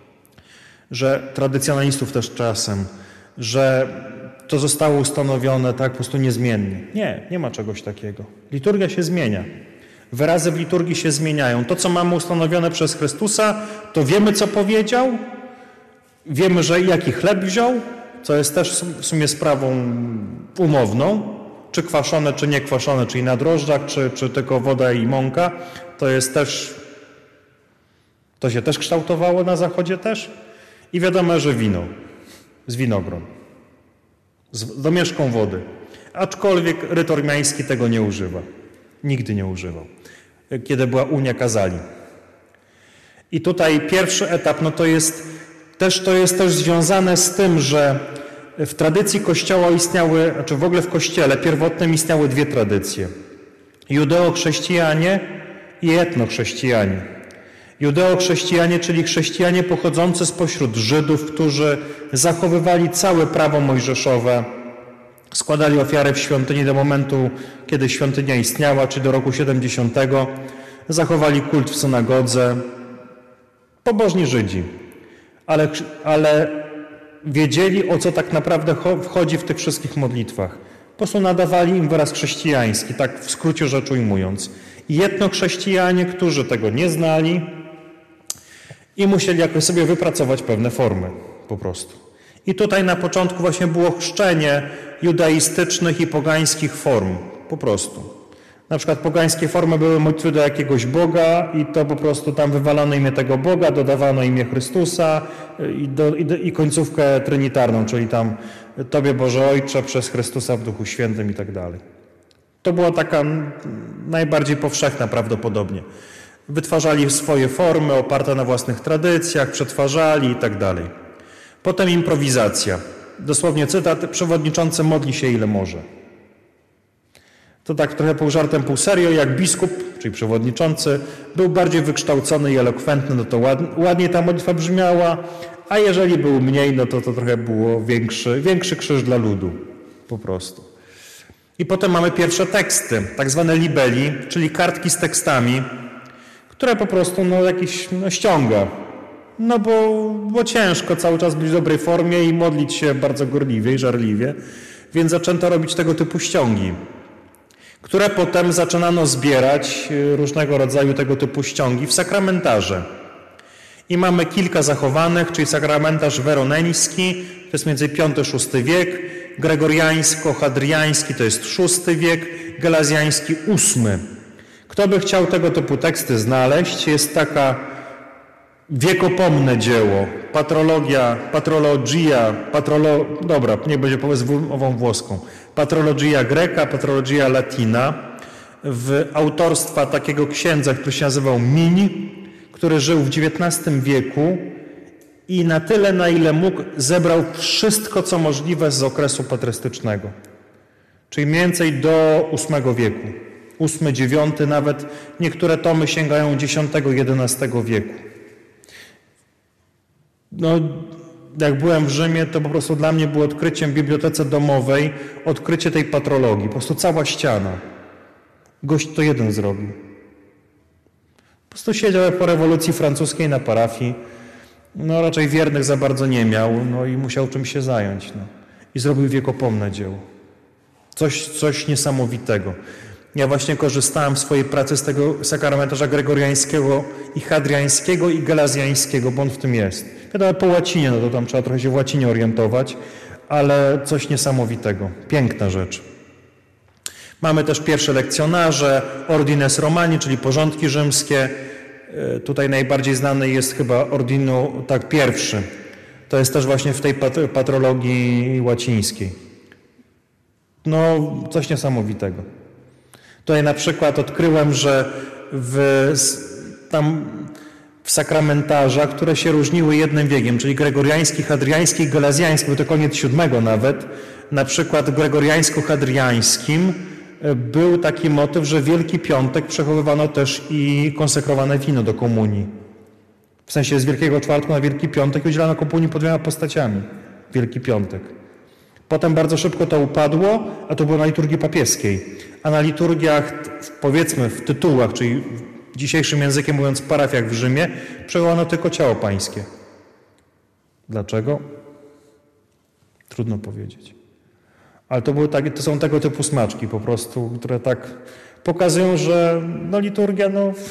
że tradycjonalistów też czasem, że to zostało ustanowione tak po prostu niezmiennie. Nie ma czegoś takiego. Liturgia się zmienia. Wyrazy w liturgii się zmieniają. To, co mamy ustanowione przez Chrystusa, to wiemy, co powiedział, wiemy, że jaki chleb wziął, co jest też w sumie sprawą umowną, czy kwaszone, czy niekwaszone, czyli na drożdżach, czy tylko woda i mąka, to jest też, to się też kształtowało na Zachodzie też. I wiadomo, że wino z winogron, z domieszką wody. Aczkolwiek ryt ormiański tego nie używa. Nigdy nie używał. Kiedy była Unia Kazali. I tutaj pierwszy etap, no to jest też związane z tym, że w tradycji Kościoła istniały, znaczy w ogóle w Kościele pierwotnym istniały dwie tradycje. Judeo-chrześcijanie i etnochrześcijanie. Judeo-chrześcijanie, czyli chrześcijanie pochodzący spośród Żydów, którzy zachowywali całe prawo mojżeszowe, składali ofiary w świątyni do momentu, kiedy świątynia istniała, czy do roku 70. Zachowali kult w synagodze. Pobożni Żydzi. Ale wiedzieli, o co tak naprawdę wchodzi w tych wszystkich modlitwach. Po prostu nadawali im wyraz chrześcijański, tak w skrócie rzecz ujmując. I etnochrześcijanie, którzy tego nie znali i musieli jakoś sobie wypracować pewne formy po prostu. I tutaj na początku właśnie było chrzczenie judaistycznych i pogańskich form, po prostu. Na przykład pogańskie formy były modlitwy do jakiegoś Boga i to po prostu tam wywalano imię tego Boga, dodawano imię Chrystusa i końcówkę trinitarną, czyli tam Tobie Boże Ojcze przez Chrystusa w Duchu Świętym i tak dalej. To była taka najbardziej powszechna prawdopodobnie. Wytwarzali swoje formy oparte na własnych tradycjach, przetwarzali i tak dalej. Potem improwizacja. Dosłownie cytat, przewodniczący modli się ile może. To tak trochę pół żartem, pół serio, jak biskup, czyli przewodniczący, był bardziej wykształcony i elokwentny, no to ładniej ta modlitwa brzmiała, a jeżeli był mniej, no to trochę było większy krzyż dla ludu, po prostu. I potem mamy pierwsze teksty, tak zwane libeli, czyli kartki z tekstami, które po prostu ściąga. No bo ciężko cały czas być w dobrej formie i modlić się bardzo gorliwie i żarliwie, więc zaczęto robić tego typu ściągi, które potem zaczynano zbierać, różnego rodzaju tego typu ściągi w sakramentarze. I mamy kilka zachowanych, czyli sakramentarz weroneński, to jest między V-VI wiek, gregoriańsko-hadriański to jest VI wiek, gelazjański VIII. Kto by chciał tego typu teksty znaleźć, jest taka wiekopomne dzieło, nie będzie mową włoską, patrologia greca, patrologia latina, w autorstwa takiego księdza, który się nazywał Miń, który żył w XIX wieku i na tyle, na ile mógł, zebrał wszystko, co możliwe z okresu patrystycznego. Czyli mniej więcej do VIII wieku. VIII, IX, nawet niektóre tomy sięgają X-XI wieku. No, jak byłem w Rzymie, to po prostu dla mnie było odkryciem w bibliotece domowej, odkrycie tej patrologii. Po prostu cała ściana. Gość to jeden zrobił. Po prostu siedział po rewolucji francuskiej na parafii. No raczej wiernych za bardzo nie miał, no i musiał czymś się zająć. No. I zrobił wiekopomne dzieło. Coś niesamowitego. Ja właśnie korzystałem w swojej pracy z tego sakramentarza gregoriańskiego i hadriańskiego i gelazjańskiego, bo on w tym jest. Wiadomo, po łacinie, no to tam trzeba trochę się w łacinie orientować, ale coś niesamowitego. Piękna rzecz. Mamy też pierwsze lekcjonarze, Ordines Romani, czyli porządki rzymskie. Tutaj najbardziej znany jest chyba pierwszy. To jest też właśnie w tej patrologii łacińskiej. No, coś niesamowitego. Tutaj na przykład odkryłem, że tam w sakramentarzach, które się różniły jednym biegiem, czyli gregoriański, hadriański, gelazjański, bo to koniec VII nawet, na przykład w gregoriańsko-hadriańskim był taki motyw, że Wielki Piątek przechowywano też i konsekrowane wino do komunii. W sensie z Wielkiego Czwartku na Wielki Piątek udzielano komunii pod dwiema postaciami. Wielki Piątek. Potem bardzo szybko to upadło, a to było na liturgii papieskiej. A na liturgiach, powiedzmy w tytułach, czyli dzisiejszym językiem mówiąc parafiach w Rzymie, przechowano tylko ciało pańskie. Dlaczego? Trudno powiedzieć. Ale to są tego typu smaczki po prostu, które tak pokazują, że liturgia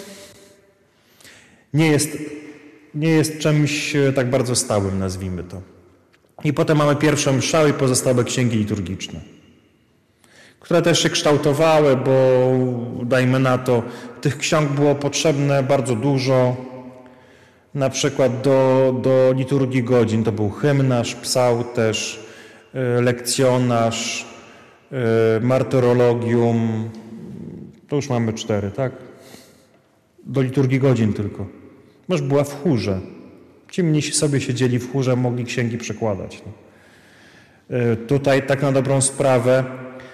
nie jest czymś tak bardzo stałym, nazwijmy to. I potem mamy pierwsze mszały i pozostałe księgi liturgiczne, które też się kształtowały, bo dajmy na to, tych ksiąg było potrzebne bardzo dużo. Na przykład do liturgii godzin to był hymnarz, psałterz, lekcjonarz, martyrologium. To już mamy 4, tak? Do liturgii godzin tylko. Może była w chórze. Ci mnisi sobie siedzieli w chórze, mogli księgi przekładać. Tutaj tak na dobrą sprawę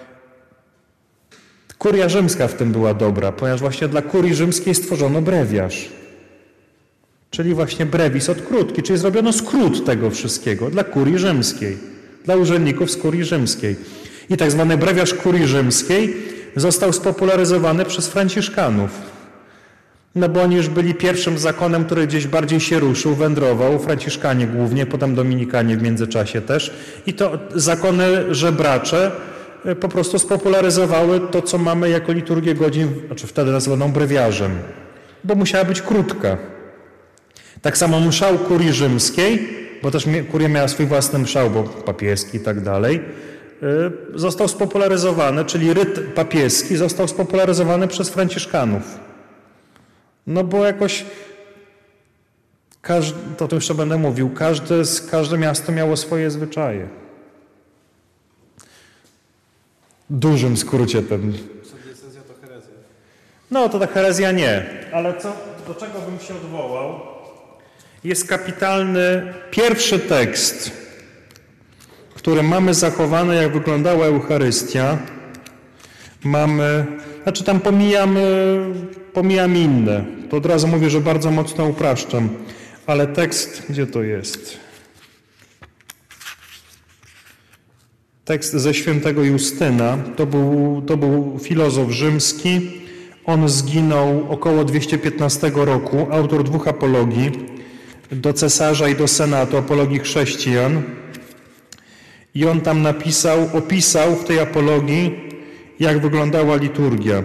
kuria rzymska w tym była dobra, ponieważ właśnie dla kurii rzymskiej stworzono brewiarz. Czyli właśnie brevis od krótki, czyli zrobiono skrót tego wszystkiego dla kurii rzymskiej, dla urzędników z kurii rzymskiej. I tak zwany brewiarz kurii rzymskiej został spopularyzowany przez franciszkanów. No bo oni już byli pierwszym zakonem, który gdzieś bardziej się ruszył, wędrował, franciszkanie głównie, potem dominikanie w międzyczasie też. I to zakony żebracze po prostu spopularyzowały to, co mamy jako liturgię godzin, znaczy wtedy nazywaną brewiarzem, bo musiała być krótka. Tak samo mszał kurii rzymskiej, bo też kuria miała swój własny mszał, bo papieski i tak dalej, został spopularyzowany, czyli ryt papieski został spopularyzowany przez franciszkanów. No bo jakoś, to jeszcze będę mówił, każde miasto miało swoje zwyczaje. W dużym skrócie ten. Diecezja to herezja. No to ta herezja nie, ale do czego bym się odwołał? Jest kapitalny pierwszy tekst, który mamy zachowany, jak wyglądała Eucharystia. Tam pomijam inne. To od razu mówię, że bardzo mocno upraszczam. Ale tekst, gdzie to jest? Tekst ze świętego Justyna. To był filozof rzymski. On zginął około 215 roku. Autor 2 apologii do cesarza i do senatu, apologii chrześcijan. I on tam opisał w tej apologii, jak wyglądała liturgia.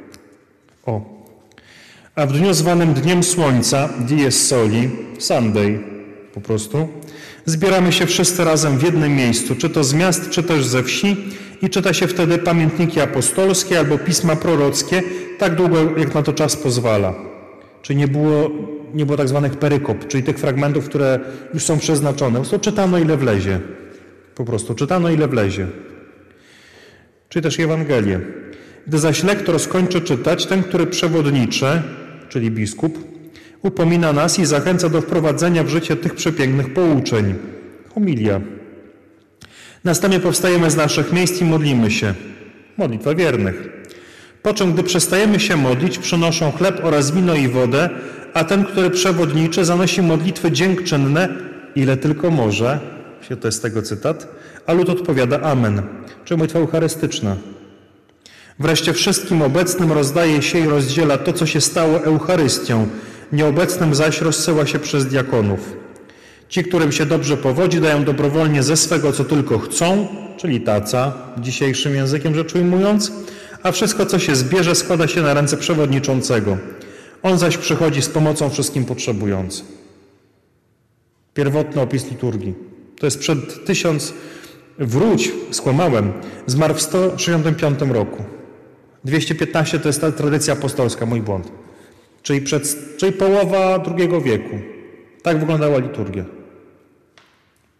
A w dniu zwanym Dniem Słońca, dies soli, Sunday po prostu, zbieramy się wszyscy razem w jednym miejscu, czy to z miast, czy też ze wsi i czyta się wtedy pamiętniki apostolskie albo pisma prorockie, tak długo jak na to czas pozwala. Czyli nie było tak zwanych perykop, czyli tych fragmentów, które już są przeznaczone. Po prostu czytano ile wlezie. Po prostu czytano ile wlezie. Czyli też Ewangelię. Gdy zaś lektor skończy czytać, ten, który przewodniczy, czyli biskup, upomina nas i zachęca do wprowadzenia w życie tych przepięknych pouczeń. Homilia. Następnie powstajemy z naszych miejsc i modlimy się. Modlitwa wiernych. Po czym, gdy przestajemy się modlić, przynoszą chleb oraz wino i wodę, a ten, który przewodniczy, zanosi modlitwy dziękczynne, ile tylko może. To jest tego cytat. A lud odpowiada amen, czyli modlitwa eucharystyczna. Wreszcie wszystkim obecnym rozdaje się i rozdziela to, co się stało Eucharystią. Nieobecnym zaś rozsyła się przez diakonów. Ci, którym się dobrze powodzi, dają dobrowolnie ze swego, co tylko chcą, czyli taca, dzisiejszym językiem rzecz ujmując, a wszystko, co się zbierze, składa się na ręce przewodniczącego. On zaś przychodzi z pomocą wszystkim potrzebującym. Pierwotny opis liturgii. To jest przed skłamałem, zmarł w 165 roku. 215 to jest ta tradycja apostolska, mój błąd. Czyli połowa II wieku. Tak wyglądała liturgia.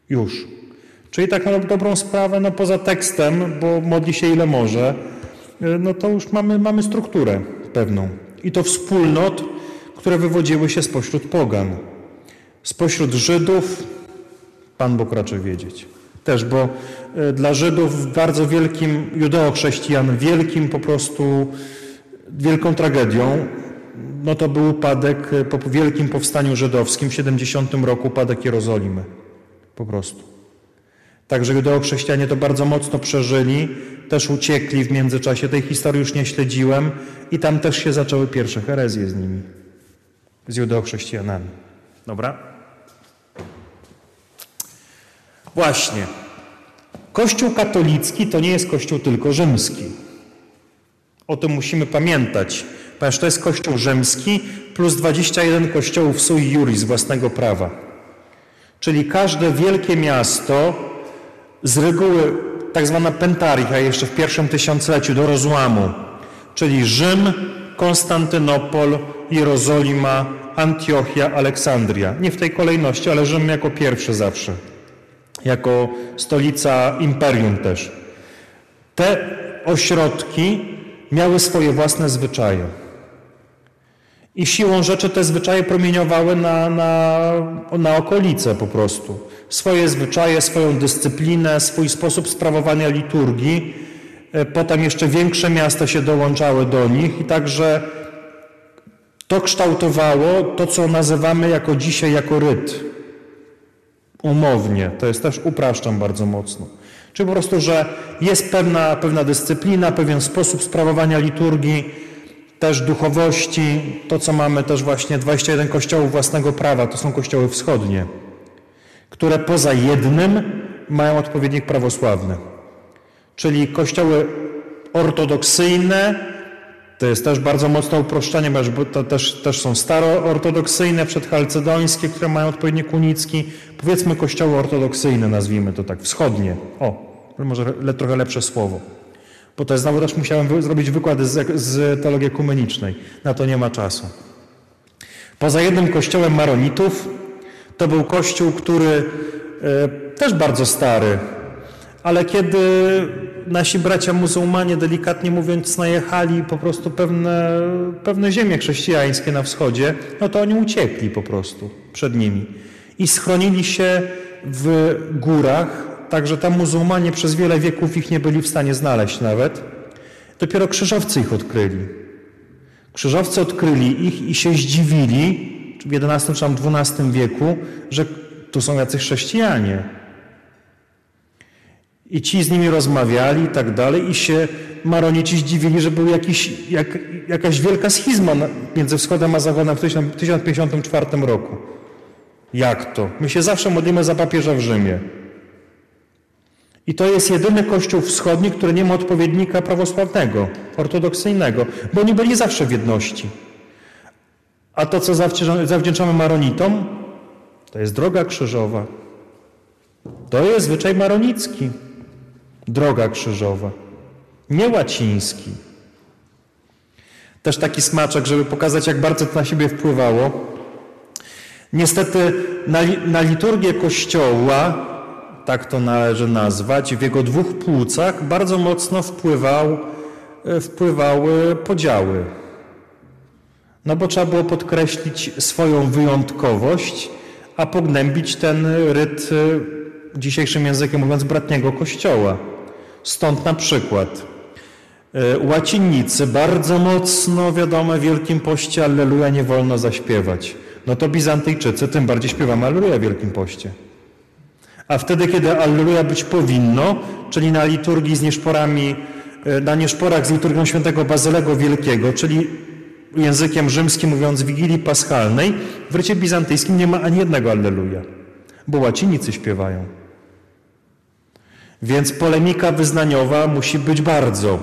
Już. Czyli tak na dobrą sprawę, no poza tekstem, bo modli się ile może, no to już mamy strukturę pewną. I to wspólnot, które wywodziły się spośród pogan. Spośród Żydów, Pan Bóg raczy wiedzieć. Też, bo dla Żydów bardzo wielkim, judeochrześcijan, wielkim po prostu, wielką tragedią, no to był upadek po wielkim powstaniu żydowskim w 70 roku, upadek Jerozolimy. Po prostu. Także judeochrześcijanie to bardzo mocno przeżyli, też uciekli w międzyczasie, tej historii już nie śledziłem i tam też się zaczęły pierwsze herezje z nimi, z judeochrześcijanami. Dobra? Właśnie. Kościół katolicki to nie jest kościół tylko rzymski. O tym musimy pamiętać, ponieważ to jest kościół rzymski plus 21 kościołów sui juris własnego prawa. Czyli każde wielkie miasto, z reguły tak zwana Pentaricha jeszcze w pierwszym tysiącleciu do rozłamu, czyli Rzym, Konstantynopol, Jerozolima, Antiochia, Aleksandria. Nie w tej kolejności, ale Rzym jako pierwszy zawsze. Jako stolica imperium też. Te ośrodki miały swoje własne zwyczaje. I siłą rzeczy te zwyczaje promieniowały na okolice po prostu. Swoje zwyczaje, swoją dyscyplinę, swój sposób sprawowania liturgii. Potem jeszcze większe miasta się dołączały do nich i także to kształtowało to, co nazywamy jako dzisiaj jako ryt. Umownie. To jest też, upraszczam bardzo mocno. Czyli po prostu, że jest pewna dyscyplina, pewien sposób sprawowania liturgii, też duchowości, to co mamy też właśnie 21 kościołów własnego prawa, to są kościoły wschodnie, które poza jednym mają odpowiednik prawosławny. Czyli kościoły ortodoksyjne, to jest też bardzo mocne uproszczenie, bo to też są staroortodoksyjne, przedchalcedońskie, które mają odpowiednik unicki. Powiedzmy kościoły ortodoksyjne, nazwijmy to tak, wschodnie. Może trochę lepsze słowo. Bo to jest, znowu też musiałem zrobić wykład z teologii ekumenicznej. Na to nie ma czasu. Poza jednym kościołem maronitów, to był kościół, który też bardzo stary, ale kiedy nasi bracia muzułmanie, delikatnie mówiąc, najechali po prostu pewne ziemie chrześcijańskie na wschodzie, no to oni uciekli po prostu przed nimi i schronili się w górach, także tam muzułmanie przez wiele wieków ich nie byli w stanie znaleźć nawet. Dopiero krzyżowcy ich odkryli. Krzyżowcy odkryli ich i się zdziwili, w XI czy XII wieku, że tu są jacyś chrześcijanie. I ci z nimi rozmawiali i tak dalej i się maronici zdziwili, że był jakaś wielka schizma między wschodem a zachodem w 1054 roku. Jak to? My się zawsze modlimy za papieża w Rzymie. I to jest jedyny kościół wschodni, który nie ma odpowiednika prawosławnego, ortodoksyjnego, bo oni byli zawsze w jedności. A to, co zawdzięczamy maronitom, to jest droga krzyżowa. To jest zwyczaj maronicki. Droga krzyżowa. Nie łaciński. Też taki smaczek, żeby pokazać, jak bardzo to na siebie wpływało. Niestety na liturgię Kościoła, tak to należy nazwać, w jego dwóch płucach bardzo mocno wpływały podziały. No bo trzeba było podkreślić swoją wyjątkowość, a pognębić ten ryt, dzisiejszym językiem mówiąc, bratniego Kościoła. Stąd na przykład łacinnicy bardzo mocno, wiadomo, w Wielkim Poście Alleluja nie wolno zaśpiewać. No to Bizantyjczycy tym bardziej śpiewamy Alleluja w Wielkim Poście. A wtedy, kiedy Alleluja być powinno, czyli na liturgii z nieszporami, na nieszporach z liturgią świętego Bazylego Wielkiego, czyli językiem rzymskim mówiąc Wigilii Paschalnej, w rycie bizantyjskim nie ma ani jednego Alleluja, bo łacinicy śpiewają. Więc polemika wyznaniowa musi być bardzo.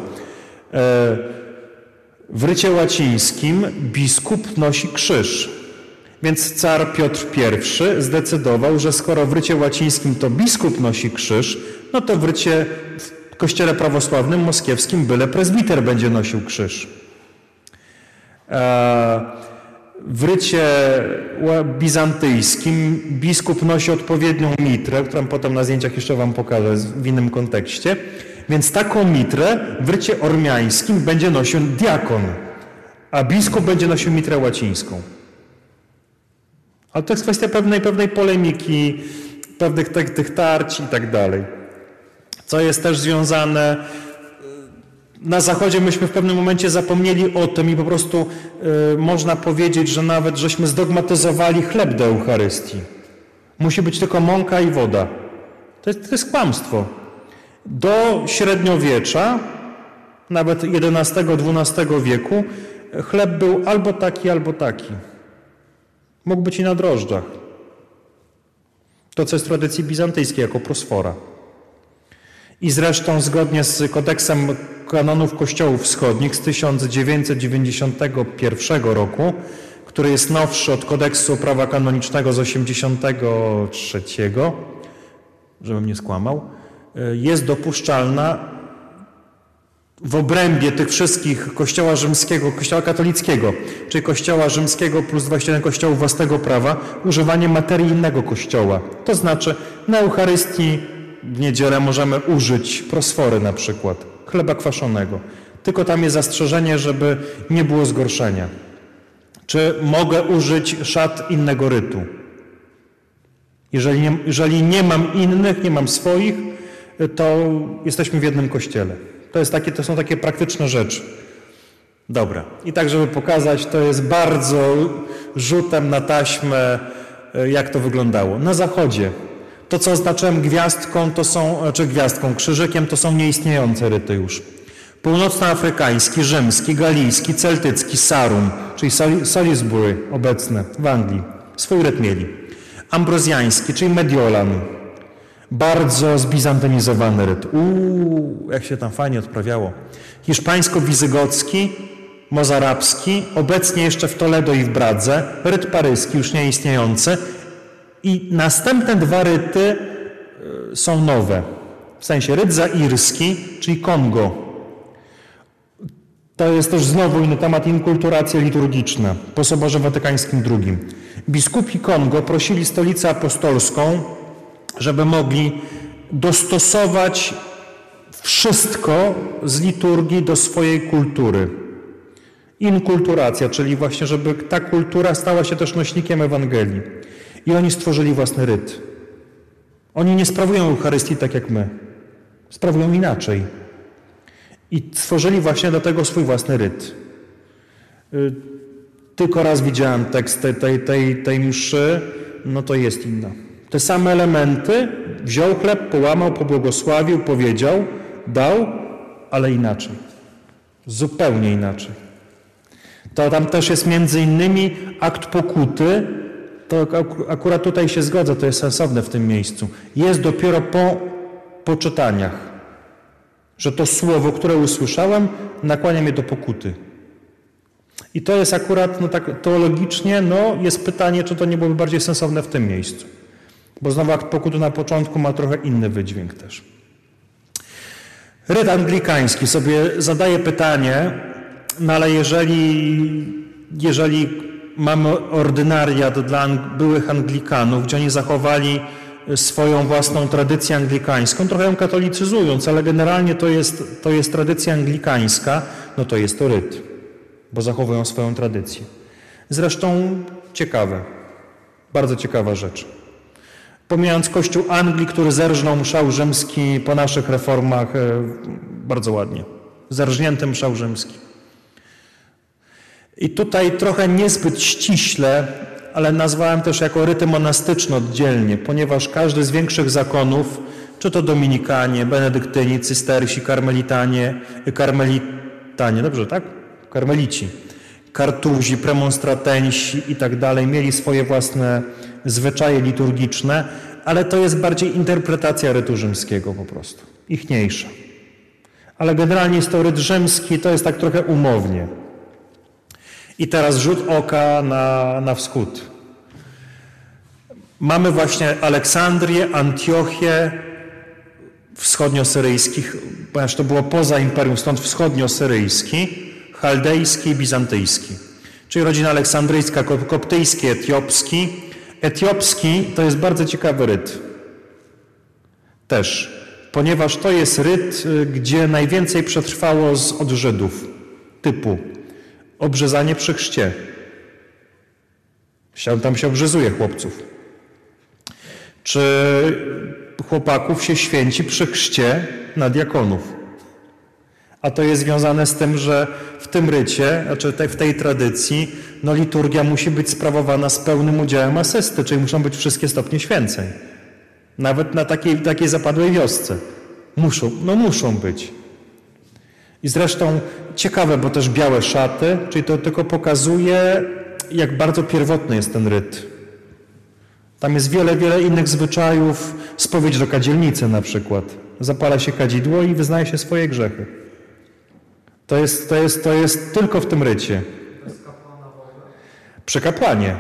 W rycie łacińskim biskup nosi krzyż. Więc car Piotr I zdecydował, że skoro w rycie łacińskim to biskup nosi krzyż, no to w kościele prawosławnym moskiewskim byle prezbiter będzie nosił krzyż. W rycie bizantyjskim biskup nosi odpowiednią mitrę, którą potem na zdjęciach jeszcze wam pokażę w innym kontekście. Więc taką mitrę w rycie ormiańskim będzie nosił diakon, a biskup będzie nosił mitrę łacińską. Ale to jest kwestia pewnej polemiki, pewnych tych tarć i tak dalej. Co jest też związane... Na Zachodzie myśmy w pewnym momencie zapomnieli o tym i po prostu można powiedzieć, że nawet żeśmy zdogmatyzowali chleb do Eucharystii. Musi być tylko mąka i woda. To jest kłamstwo. Do średniowiecza, nawet XI-XII wieku, chleb był albo taki, albo taki. Mógł być i na drożdżach. To, co jest w tradycji bizantyjskiej, jako prosfora. I zresztą zgodnie z kodeksem kanonów kościołów wschodnich z 1991 roku, który jest nowszy od kodeksu prawa kanonicznego z 1983, żebym nie skłamał, jest dopuszczalna w obrębie tych wszystkich Kościoła rzymskiego, Kościoła katolickiego, czyli Kościoła rzymskiego plus 21 kościołów własnego prawa, używanie materii innego kościoła. To znaczy na Eucharystii w niedzielę możemy użyć prosfory na przykład, chleba kwaszonego. Tylko tam jest zastrzeżenie, żeby nie było zgorszenia. Czy mogę użyć szat innego rytu? Jeżeli nie mam innych, nie mam swoich, to jesteśmy w jednym kościele. To są takie praktyczne rzeczy. Dobra. I tak, żeby pokazać, to jest bardzo rzutem na taśmę, jak to wyglądało. Na Zachodzie to, co oznaczałem gwiazdką, krzyżykiem, to są nieistniejące ryty już. Północnoafrykański, rzymski, galijski, celtycki, Sarum, czyli Salisbury obecne w Anglii. Swój ryt mieli. Ambrozjański, czyli Mediolan. Bardzo zbizantynizowany ryt. Jak się tam fajnie odprawiało. Hiszpańsko-wizygocki, mozarabski, obecnie jeszcze w Toledo i w Bradze, ryt paryski, już nieistniejący. I następne dwa ryty są nowe. W sensie ryt zairski, czyli Kongo. To jest też znowu inny temat, inkulturacja liturgiczna po Soborze Watykańskim II. Biskupi Kongo prosili Stolicę Apostolską, żeby mogli dostosować wszystko z liturgii do swojej kultury. Inkulturacja, czyli właśnie, żeby ta kultura stała się też nośnikiem Ewangelii. I oni stworzyli własny ryt. Oni nie sprawują Eucharystii tak jak my. Sprawują inaczej. I stworzyli właśnie do tego swój własny ryt. Tylko raz widziałem tekst tej mszy, no to jest inna. Te same elementy, wziął chleb, połamał, pobłogosławił, powiedział, dał, ale inaczej. Zupełnie inaczej. To tam też jest między innymi akt pokuty. To akurat tutaj się zgodzę, to jest sensowne w tym miejscu. Jest dopiero po czytaniach, że to słowo, które usłyszałem, nakłania mnie do pokuty. I to jest akurat, tak teologicznie, jest pytanie, czy to nie byłoby bardziej sensowne w tym miejscu. Bo znowu akt pokuty na początku ma trochę inny wydźwięk też. Ryt anglikański sobie zadaje pytanie, ale jeżeli mamy ordynariat dla byłych Anglikanów, gdzie oni zachowali swoją własną tradycję anglikańską, trochę ją katolicyzując, ale generalnie to jest tradycja anglikańska, to jest to ryt, bo zachowują swoją tradycję. Zresztą ciekawe, bardzo ciekawa rzecz. Pomijając Kościół Anglii, który zerżnął mszał rzymski po naszych reformach bardzo ładnie. Zerżnięty mszał rzymski. I tutaj trochę niezbyt ściśle, ale nazwałem też jako ryty monastyczne oddzielnie, ponieważ każdy z większych zakonów, czy to dominikanie, benedyktyni, cystersi, karmelitanie, dobrze, tak? Karmelici, kartuzi, premonstratensi i tak dalej, mieli swoje własne zwyczaje liturgiczne, ale to jest bardziej interpretacja rytu rzymskiego po prostu, ichniejsza. Ale generalnie jest to ryt rzymski, to jest tak trochę umownie. I teraz rzut oka na wschód. Mamy właśnie Aleksandrię, Antiochię wschodnio-syryjskich, ponieważ to było poza imperium, stąd wschodnio-syryjski, chaldejski i bizantyjski. czyli rodzina aleksandryjska, koptyjski, etiopski. Etiopski to jest bardzo ciekawy ryt. Też, ponieważ to jest ryt, gdzie najwięcej przetrwało od Żydów, typu obrzezanie przy chrzcie. Tam się obrzezuje chłopców. Czy chłopaków się święci przy chrzcie na diakonów. A to jest związane z tym, że w tym rycie, znaczy w tej tradycji, liturgia musi być sprawowana z pełnym udziałem asysty, czyli muszą być wszystkie stopnie święceń. Nawet na takiej zapadłej wiosce. Muszą być. I zresztą ciekawe, bo też białe szaty, czyli to tylko pokazuje, jak bardzo pierwotny jest ten ryt. Tam jest wiele innych zwyczajów, spowiedź do kadzielnicy na przykład. Zapala się kadzidło i wyznaje się swoje grzechy. To jest tylko w tym rycie. Przy kapłanie.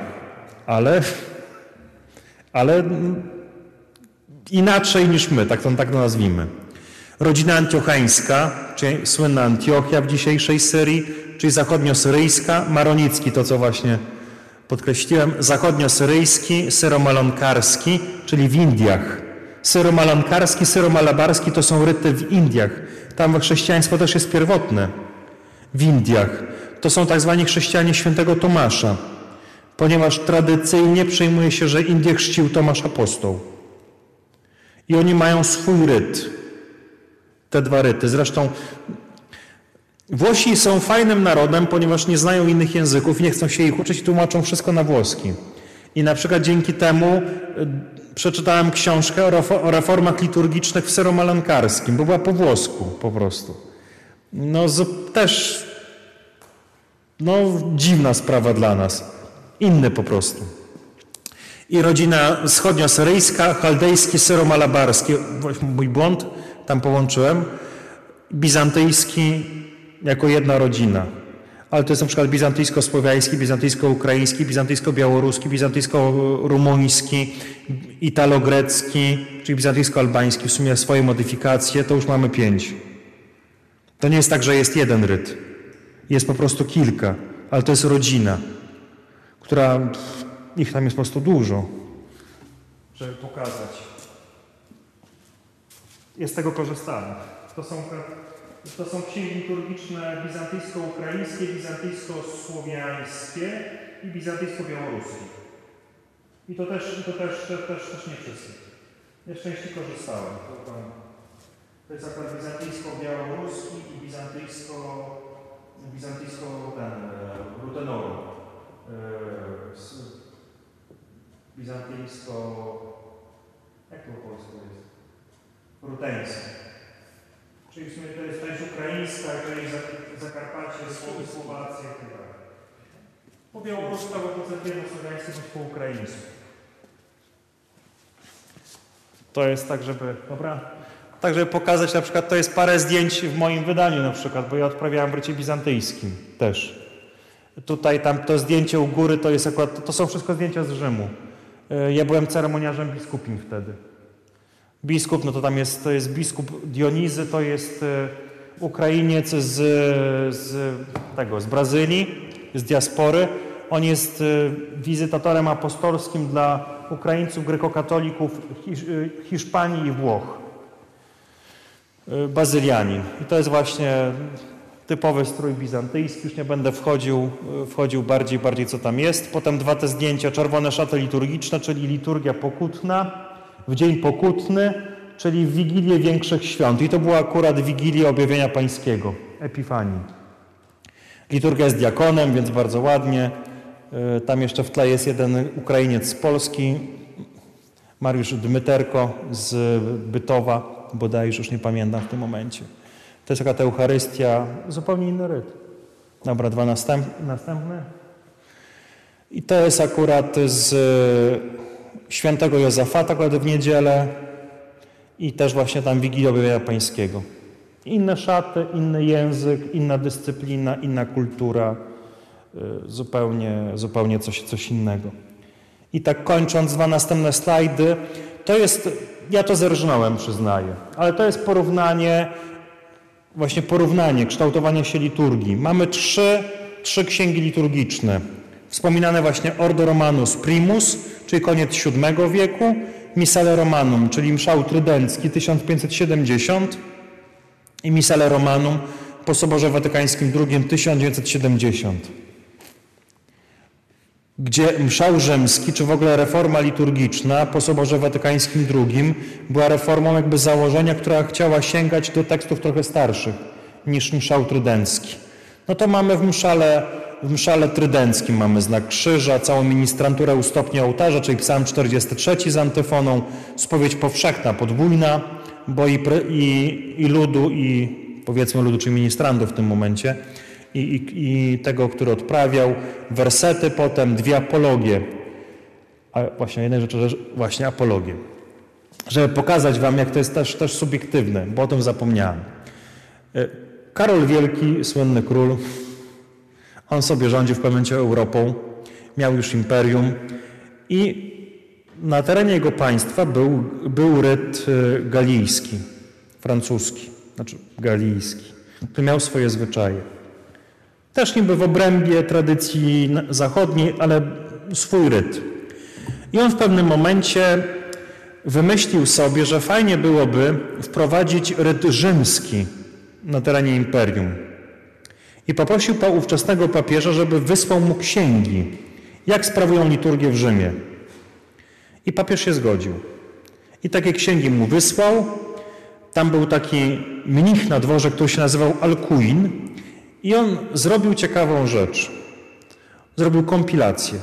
Ale inaczej niż my, tak to nazwijmy. Rodzina antiocheńska, czyli słynna Antiochia w dzisiejszej Syrii, czyli zachodniosyryjska, maronicki, to co właśnie podkreśliłem, zachodniosyryjski, syromalonkarski, czyli w Indiach. Syromalonkarski, syromalabarski to są ryty w Indiach. Tam chrześcijaństwo też jest pierwotne. W Indiach. To są tak zwani chrześcijanie świętego Tomasza, ponieważ tradycyjnie przyjmuje się, że Indię chrzcił Tomasz Apostoł. I oni mają swój ryt. Te dwa ryty. Zresztą Włosi są fajnym narodem, ponieważ nie znają innych języków, nie chcą się ich uczyć i tłumaczą wszystko na włoski. I na przykład dzięki temu przeczytałem książkę o reformach liturgicznych w syromalonkarskim, bo była po włosku po prostu. Też dziwna sprawa dla nas. Inny po prostu. I rodzina wschodniosyryjska, chaldejski, syromalabarski, mój błąd, tam połączyłem, bizantyjski jako jedna rodzina. Ale to jest na przykład bizantyjsko-słowiański, bizantyjsko-ukraiński, bizantyjsko-białoruski, bizantyjsko-rumuński, italogrecki, czyli bizantyjsko-albański, w sumie swoje modyfikacje, to już mamy 5. To nie jest tak, że jest jeden ryt. Jest po prostu kilka, ale to jest rodzina, która, ich tam jest po prostu dużo, żeby pokazać. Jest z tego korzystane. To są księgi liturgiczne bizantyjsko-ukraińskie, bizantyjsko-słowiańskie i bizantyjsko-białoruskie. I to też nie wszystkie. Ja szczęście korzystałem. To jest akurat bizantyjsko-białoruski i bizantyjsko-rutenorum. Bizantyjsko... Jak to po polsku jest? Ruteński. Czyli w sumie to jest ukraińska, jeżeli Zakarpacie, Słowację i tak dalej. Po białorusku albo po cerkiewno-słowiańsku bądź po ukraińsku. To jest tak, żeby pokazać, na przykład to jest parę zdjęć w moim wydaniu na przykład, bo ja odprawiałem w rycie bizantyjskim też. Tutaj to zdjęcie u góry to jest akurat, to są wszystko zdjęcia z Rzymu. Ja byłem ceremoniarzem biskupim wtedy. Biskup, to jest biskup Dionizy, to jest Ukrainiec z Brazylii, z diaspory. On jest wizytatorem apostolskim dla Ukraińców, grekokatolików Hiszpanii i Włoch. Bazylianin. I to jest właśnie typowy strój bizantyjski. Już nie będę wchodził bardziej co tam jest. Potem dwa te zdjęcia, czerwone szaty liturgiczne, czyli liturgia pokutna, w dzień pokutny, czyli w Wigilię Większych Świąt. I to była akurat Wigilia Objawienia Pańskiego, Epifanii. Liturgia jest diakonem, więc bardzo ładnie. Tam jeszcze w tle jest jeden Ukrainiec z Polski, Mariusz Dmyterko z Bytowa, bodajże już nie pamiętam w tym momencie. To jest taka ta Eucharystia, zupełnie inny ryt. Dobra, dwa następne. I to jest akurat z świętego Józefata, akurat w niedzielę i też właśnie tam Wigilia Objawienia Pańskiego. Inne szaty, inny język, inna dyscyplina, inna kultura, zupełnie coś innego. I tak kończąc, dwa następne slajdy, to jest, ja to zerżnąłem, przyznaję, ale to jest porównanie kształtowania się liturgii. Mamy 3 3 księgi liturgiczne. Wspominane właśnie Ordo Romanus Primus, czyli koniec VII wieku, Missale Romanum, czyli mszał trydencki 1570 i Missale Romanum po Soborze Watykańskim II 1970. Gdzie mszał rzymski, czy w ogóle reforma liturgiczna po Soborze Watykańskim II była reformą jakby założenia, która chciała sięgać do tekstów trochę starszych niż mszał trydencki. No to mamy w mszale trydenckim mamy znak krzyża, całą ministranturę u stopnia ołtarza, czyli psalm 43 z antyfoną, spowiedź powszechna, podwójna, bo i ludu, i powiedzmy ludu, czy ministrantów w tym momencie, i tego, który odprawiał, wersety potem, 2 apologie. A właśnie jednej rzeczy, właśnie apologie. Żeby pokazać wam, jak to jest też subiektywne, bo o tym zapomniałem. Karol Wielki, słynny król, on sobie rządził w pewnym momencie Europą, miał już imperium i na terenie jego państwa był ryt galijski, francuski, znaczy galijski, który miał swoje zwyczaje. Też niby w obrębie tradycji zachodniej, ale swój ryt. I on w pewnym momencie wymyślił sobie, że fajnie byłoby wprowadzić ryt rzymski na terenie imperium. I poprosił ówczesnego papieża, żeby wysłał mu księgi, jak sprawują liturgię w Rzymie. I papież się zgodził. I takie księgi mu wysłał. Tam był taki mnich na dworze, który się nazywał Alcuin. I on zrobił ciekawą rzecz. Zrobił kompilację.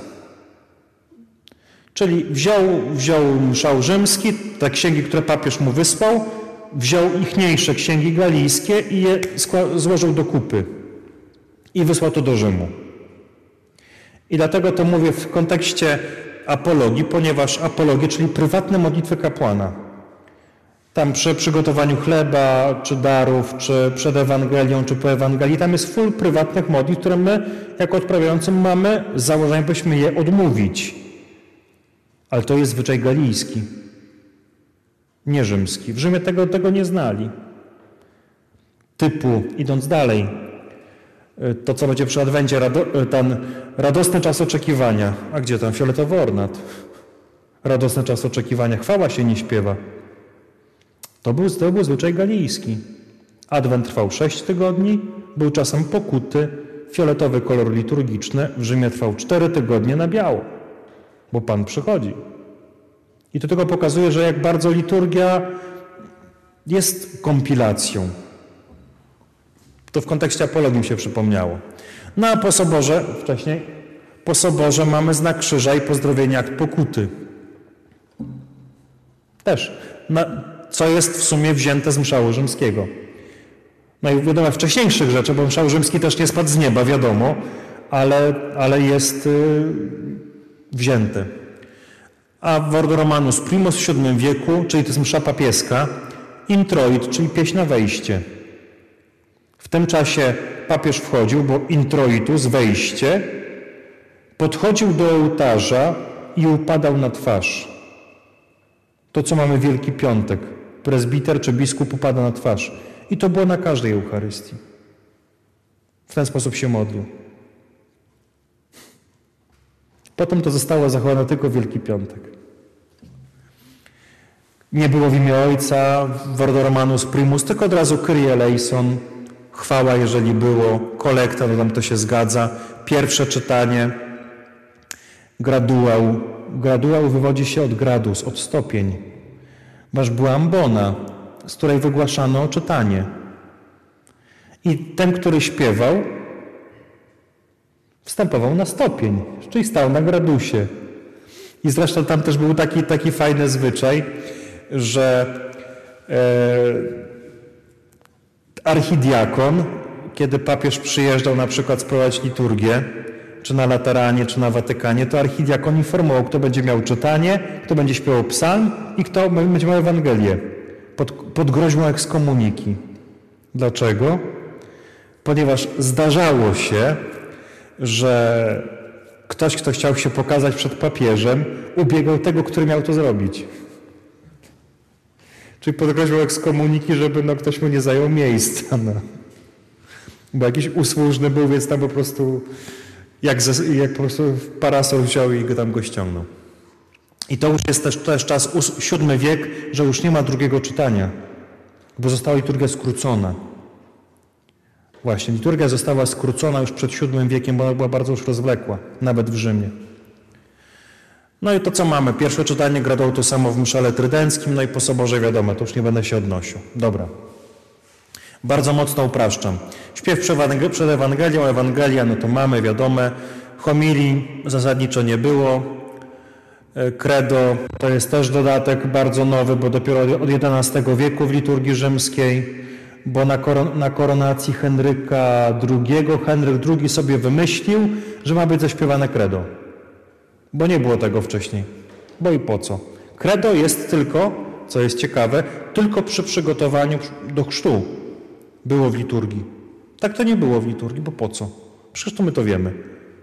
Czyli wziął mszał rzymski, te księgi, które papież mu wysłał, wziął ichniejsze księgi galijskie i je złożył do kupy. I wysłał to do Rzymu. I dlatego to mówię w kontekście apologii, ponieważ apologie, czyli prywatne modlitwy kapłana. Tam przy przygotowaniu chleba, czy darów, czy przed Ewangelią, czy po Ewangelii, tam jest full prywatnych modlitw, które my jako odprawiający mamy z założenia, byśmy je odmówić. Ale to jest zwyczaj galijski, nie rzymski. W Rzymie tego nie znali. Typu, idąc dalej, to co będzie przy Adwencie, ten radosny czas oczekiwania. A gdzie tam fioletowy ornat? Radosny czas oczekiwania, chwała się nie śpiewa. To był zwyczaj galijski. Adwent trwał 6 tygodni, był czasem pokuty, fioletowy kolor liturgiczny w Rzymie trwał 4 tygodnie na biało, bo Pan przychodzi. I to tylko pokazuje, że jak bardzo liturgia jest kompilacją. To w kontekście apologii mi się przypomniało. No a po soborze mamy znak krzyża i pozdrowienie akt pokuty. Też. Co jest w sumie wzięte z mszału rzymskiego. No i wiadomo wcześniejszych rzeczy, bo mszał rzymski też nie spadł z nieba, wiadomo, ale jest wzięty. A w Ordo Romanus Primus w VII wieku, czyli to jest msza papieska, introit, czyli pieśń na wejście. W tym czasie papież wchodził, bo introitus, wejście, podchodził do ołtarza i upadał na twarz. To, co mamy Wielki Piątek. Prezbiter czy biskup upada na twarz. I to było na każdej Eucharystii. W ten sposób się modlił. Potem to zostało zachowane tylko w Wielki Piątek. Nie było w imię Ojca, w Ordo Romanus Primus, tylko od razu Kyrie eleison, chwała, jeżeli było, kolekta, no tam to się zgadza, pierwsze czytanie, graduał. Graduał wywodzi się od gradus, od stopień. Waż była ambona, z której wygłaszano czytanie. I ten, który śpiewał, wstępował na stopień, czyli stał na gradusie. I zresztą tam też był taki fajny zwyczaj, że archidiakon, kiedy papież przyjeżdżał na przykład sprawować liturgię, czy na Lateranie, czy na Watykanie, to archidiakon informował, kto będzie miał czytanie, kto będzie śpiewał psalm i kto będzie miał Ewangelię. Pod groźbą ekskomuniki. Dlaczego? Ponieważ zdarzało się, że ktoś, kto chciał się pokazać przed papieżem, ubiegał tego, który miał to zrobić. Czyli pod groźbą ekskomuniki, żeby ktoś mu nie zajął miejsca. No. Bo jakiś usłużny był, więc tam po prostu jak po prostu parasol wziął i go ściągnął. I to już jest też czas VII wiek, że już nie ma drugiego czytania, bo została liturgia skrócona. Właśnie, liturgia została skrócona już przed VII wiekiem, bo ona była bardzo już rozwlekła, nawet w Rzymie. No i to co mamy? Pierwsze czytanie gradoło to samo w mszale trydenckim, no i po soborze wiadomo, to już nie będę się odnosił. Dobra. Bardzo mocno upraszczam. Śpiew przed Ewangelią, Ewangelia, no to mamy, wiadome. Homilii zasadniczo nie było. Credo to jest też dodatek bardzo nowy, bo dopiero od XI wieku w liturgii rzymskiej, bo na koronacji Henryka II, Henryk II sobie wymyślił, że ma być zaśpiewane credo. Bo nie było tego wcześniej. Bo i po co? Credo jest tylko, co jest ciekawe, tylko przy przygotowaniu do chrztu było w liturgii. Tak to nie było w liturgii, bo po co? Przecież to my to wiemy.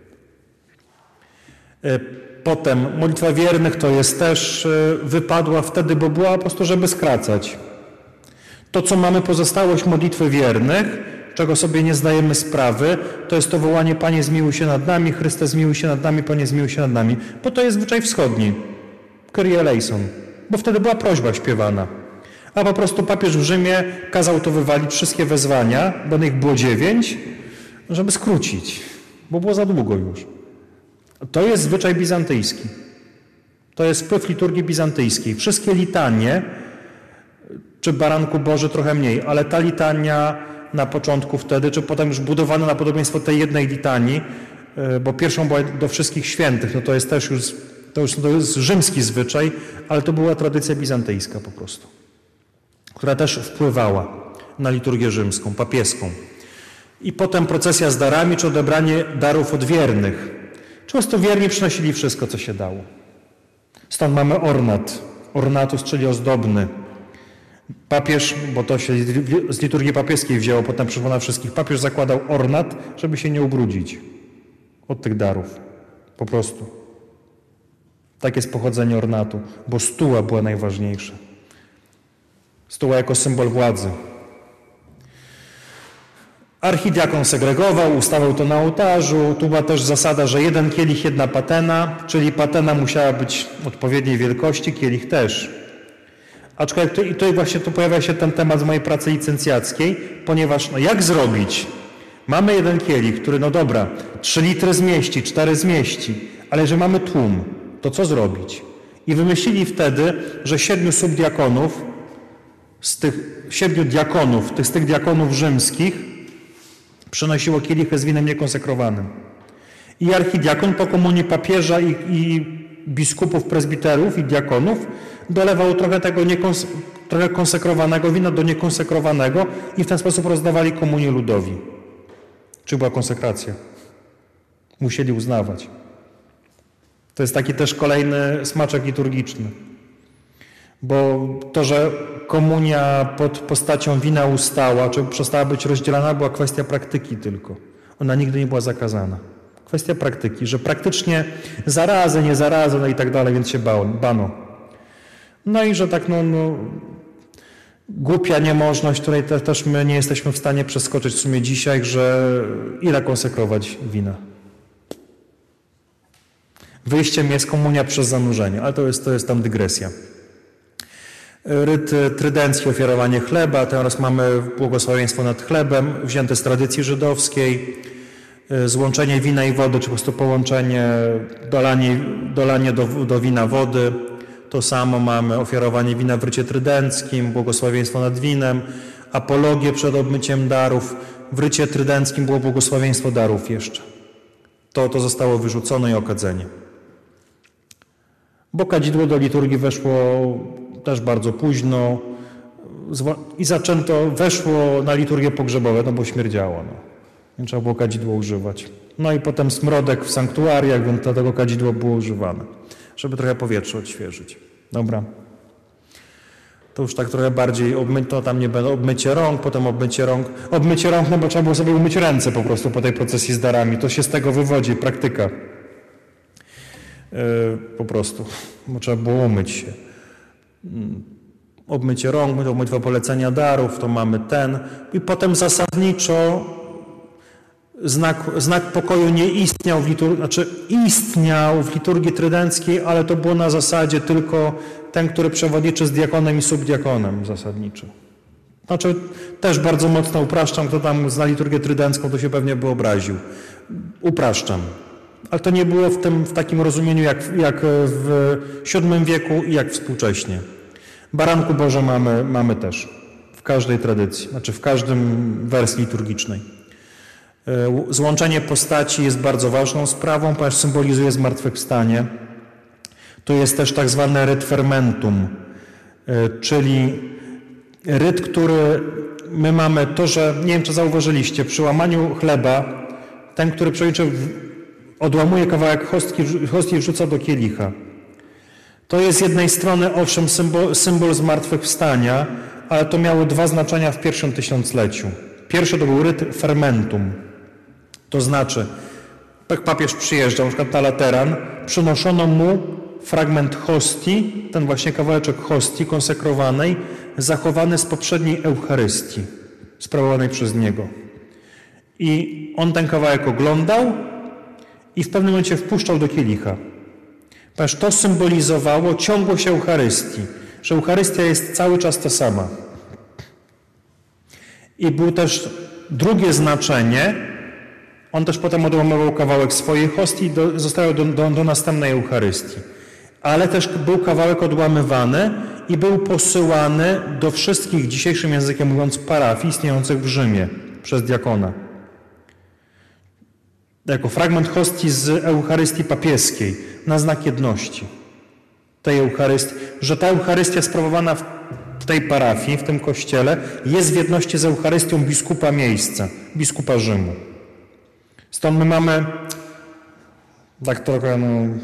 Potem modlitwa wiernych to jest też wypadła wtedy, bo była po prostu, żeby skracać. To, co mamy pozostałość modlitwy wiernych, czego sobie nie zdajemy sprawy, to jest to wołanie Panie zmiłuj się nad nami, Chryste zmiłuj się nad nami, Panie zmiłuj się nad nami. Bo to jest zwyczaj wschodni. Kyrie eleison. Bo wtedy była prośba śpiewana. A po prostu papież w Rzymie kazał to wywalić, wszystkie wezwania, bo ich było 9, żeby skrócić. Bo było za długo już. To jest zwyczaj bizantyjski. To jest wpływ liturgii bizantyjskiej. Wszystkie litanie, czy Baranku Boży trochę mniej, ale ta litania na początku wtedy, czy potem już budowana na podobieństwo tej jednej litanii, bo pierwszą była do wszystkich świętych, no to jest też już, to jest rzymski zwyczaj, ale to była tradycja bizantyjska po prostu, która też wpływała na liturgię rzymską, papieską. I potem procesja z darami, czy odebranie darów od wiernych. Często wierni przynosili wszystko, co się dało. Stąd mamy ornat, ornatus, czyli ozdobny. Papież, bo to się z liturgii papieskiej wzięło, potem przyszło na wszystkich, papież zakładał ornat, żeby się nie ubrudzić od tych darów. Po prostu. Tak jest pochodzenie ornatu, bo stuła była najważniejsza. Stuła jako symbol władzy. Archidiakon segregował, ustawiał to na ołtarzu. Tu była też zasada, że jeden kielich, jedna patena, czyli patena musiała być odpowiedniej wielkości, kielich też. Aczkolwiek i tutaj właśnie tu pojawia się ten temat z mojej pracy licencjackiej, ponieważ no jak zrobić? Mamy jeden kielich, który no dobra, 3 litry zmieści, 4 zmieści, ale że mamy tłum, to co zrobić? I wymyślili wtedy, że 7 subdiakonów, z tych 7 diakonów, z tych diakonów rzymskich przynosiło kielichy z winem niekonsekrowanym. I archidiakon po komunii papieża i biskupów, prezbiterów i diakonów dolewał trochę tego trochę konsekrowanego wina do niekonsekrowanego i w ten sposób rozdawali komunię ludowi. Czy była konsekracja? Musieli uznawać. To jest taki też kolejny smaczek liturgiczny. Bo to, że komunia pod postacią wina ustała, czy przestała być rozdzielana, była kwestia praktyki tylko. Ona nigdy nie była zakazana. Kwestia praktyki, że praktycznie zarazy, nie zarazy, no i tak dalej, więc się bano. No i że tak, głupia niemożność, której też my nie jesteśmy w stanie przeskoczyć w sumie dzisiaj, że ile konsekrować wina. Wyjściem jest komunia przez zanurzenie, ale to jest tam dygresja. Ryt trydencki, ofiarowanie chleba, teraz mamy błogosławieństwo nad chlebem, wzięte z tradycji żydowskiej, złączenie wina i wody, czy po prostu połączenie, dolanie do wina wody. To samo mamy ofiarowanie wina w rycie trydenckim, błogosławieństwo nad winem, apologię przed obmyciem darów. W rycie trydenckim było błogosławieństwo darów jeszcze. To zostało wyrzucone i okadzenie. Bo kadzidło do liturgii weszło też bardzo późno i weszło na liturgię pogrzebową, no bo śmierdziało. Nie trzeba było kadzidło używać. No i potem smrodek w sanktuariach, więc dlatego kadzidło było używane, żeby trochę powietrze odświeżyć. Dobra. To już tak trochę bardziej to tam nie będę, obmycie rąk, potem obmycie rąk, no bo trzeba było sobie umyć ręce po prostu po tej procesji z darami. To się z tego wywodzi, praktyka. Po prostu, bo trzeba było umyć się. Obmycie rąk, modlitwa polecenia darów, to mamy i potem zasadniczo Znak pokoju nie istniał w liturgii, znaczy istniał w liturgii trydenckiej, ale to było na zasadzie tylko ten, który przewodniczy z diakonem i subdiakonem zasadniczo. Znaczy też bardzo mocno upraszczam, kto tam zna liturgię trydencką, to się pewnie by obraził. Upraszczam. Ale to nie było w takim rozumieniu jak w VII wieku i jak współcześnie. Baranku Boże mamy też w każdej tradycji, znaczy w każdym wersji liturgicznej. Złączenie postaci jest bardzo ważną sprawą, ponieważ symbolizuje zmartwychwstanie. Tu jest też tak zwany ryt fermentum, czyli ryt, który my mamy to, że, nie wiem czy zauważyliście, przy łamaniu chleba, ten, który przewodniczy, odłamuje kawałek hostii i wrzuca do kielicha. To jest z jednej strony owszem symbol zmartwychwstania, ale to miało dwa znaczenia w pierwszym tysiącleciu. Pierwszy to był ryt fermentum. To znaczy, jak papież przyjeżdżał, na przykład na Lateran, przynoszono mu fragment hostii, ten właśnie kawałeczek hostii konsekrowanej, zachowany z poprzedniej Eucharystii, sprawowanej przez niego. I on ten kawałek oglądał i w pewnym momencie wpuszczał do kielicha. Ponieważ to symbolizowało ciągłość Eucharystii, że Eucharystia jest cały czas ta sama. I był też drugie znaczenie, on też potem odłamywał kawałek swojej hostii i zostawiał do następnej Eucharystii. Ale też był kawałek odłamywany i był posyłany do wszystkich, dzisiejszym językiem mówiąc, parafii istniejących w Rzymie przez diakona. Jako fragment hostii z Eucharystii papieskiej, na znak jedności tej Eucharystii, że ta Eucharystia sprawowana w tej parafii, w tym kościele, jest w jedności z Eucharystią biskupa miejsca, biskupa Rzymu. Stąd my mamy tak trochę,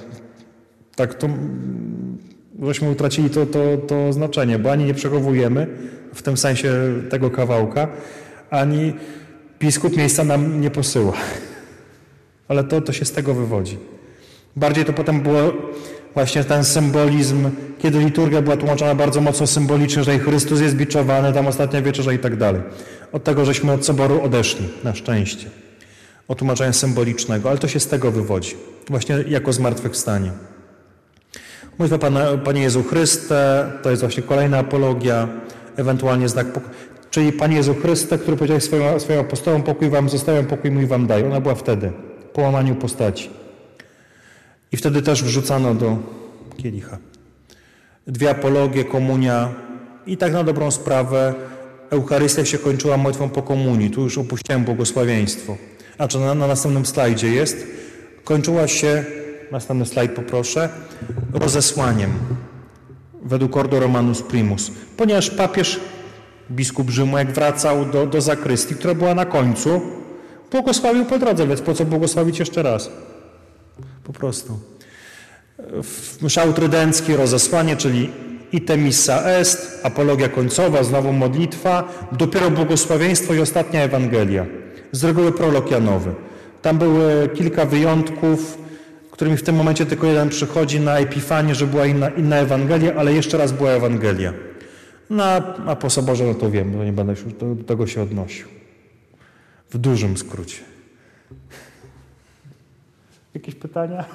tak to, żeśmy utracili to znaczenie, bo ani nie przechowujemy w tym sensie tego kawałka, ani biskup miejsca nam nie posyła. Ale to się z tego wywodzi. Bardziej to potem było właśnie ten symbolizm, kiedy liturgia była tłumaczona bardzo mocno symbolicznie, że i Chrystus jest biczowany, tam ostatnia wieczerza i tak dalej. Od tego, żeśmy od soboru odeszli, na szczęście. Od tłumaczenia symbolicznego, ale to się z tego wywodzi. Właśnie jako zmartwychwstanie. Mówi Panie Jezu Chryste, to jest właśnie kolejna apologia, ewentualnie znak pokoju. Czyli Panie Jezu Chryste, który powiedziałeś swoim apostołom, pokój wam zostawiam, pokój mój wam daję. Ona była wtedy, po łamaniu postaci. I wtedy też wrzucano do kielicha. Dwie apologie, komunia i tak na dobrą sprawę Eucharystia się kończyła modlitwą po komunii. Tu już opuściłem błogosławieństwo. A czy na następnym slajdzie jest? Kończyła się, następny slajd poproszę, rozesłaniem według Ordo Romanus Primus. Ponieważ papież, biskup Rzymu, jak wracał do zakrystii, która była na końcu, błogosławił po drodze, więc po co błogosławić jeszcze raz? Po prostu. Mszał trydencki, rozesłanie, czyli ite missa est, apologia końcowa, znowu modlitwa, dopiero błogosławieństwo i ostatnia Ewangelia. Z reguły prolog Janowy. Tam były kilka wyjątków, którymi w tym momencie tylko jeden przychodzi na Epifanię, że była inna Ewangelia, ale jeszcze raz była Ewangelia. A po soborze, no to wiem, bo nie będę już do tego się odnosił. W dużym skrócie. Jakieś pytania?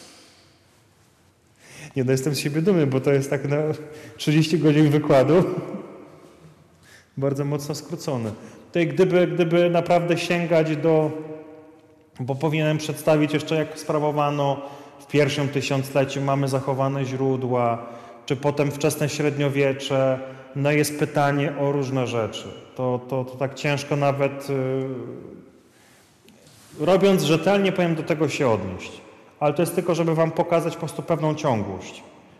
Nie, no jestem z siebie dumny, bo to jest tak na 30 godzin wykładu. Bardzo mocno skrócony. Tutaj gdyby naprawdę sięgać bo powinienem przedstawić jeszcze, jak sprawowano w pierwszym tysiącleciu, mamy zachowane źródła, czy potem wczesne średniowiecze, no jest pytanie o różne rzeczy. To tak ciężko nawet, robiąc rzetelnie, powinien do tego się odnieść. Ale to jest tylko, żeby wam pokazać po prostu pewną ciągłość,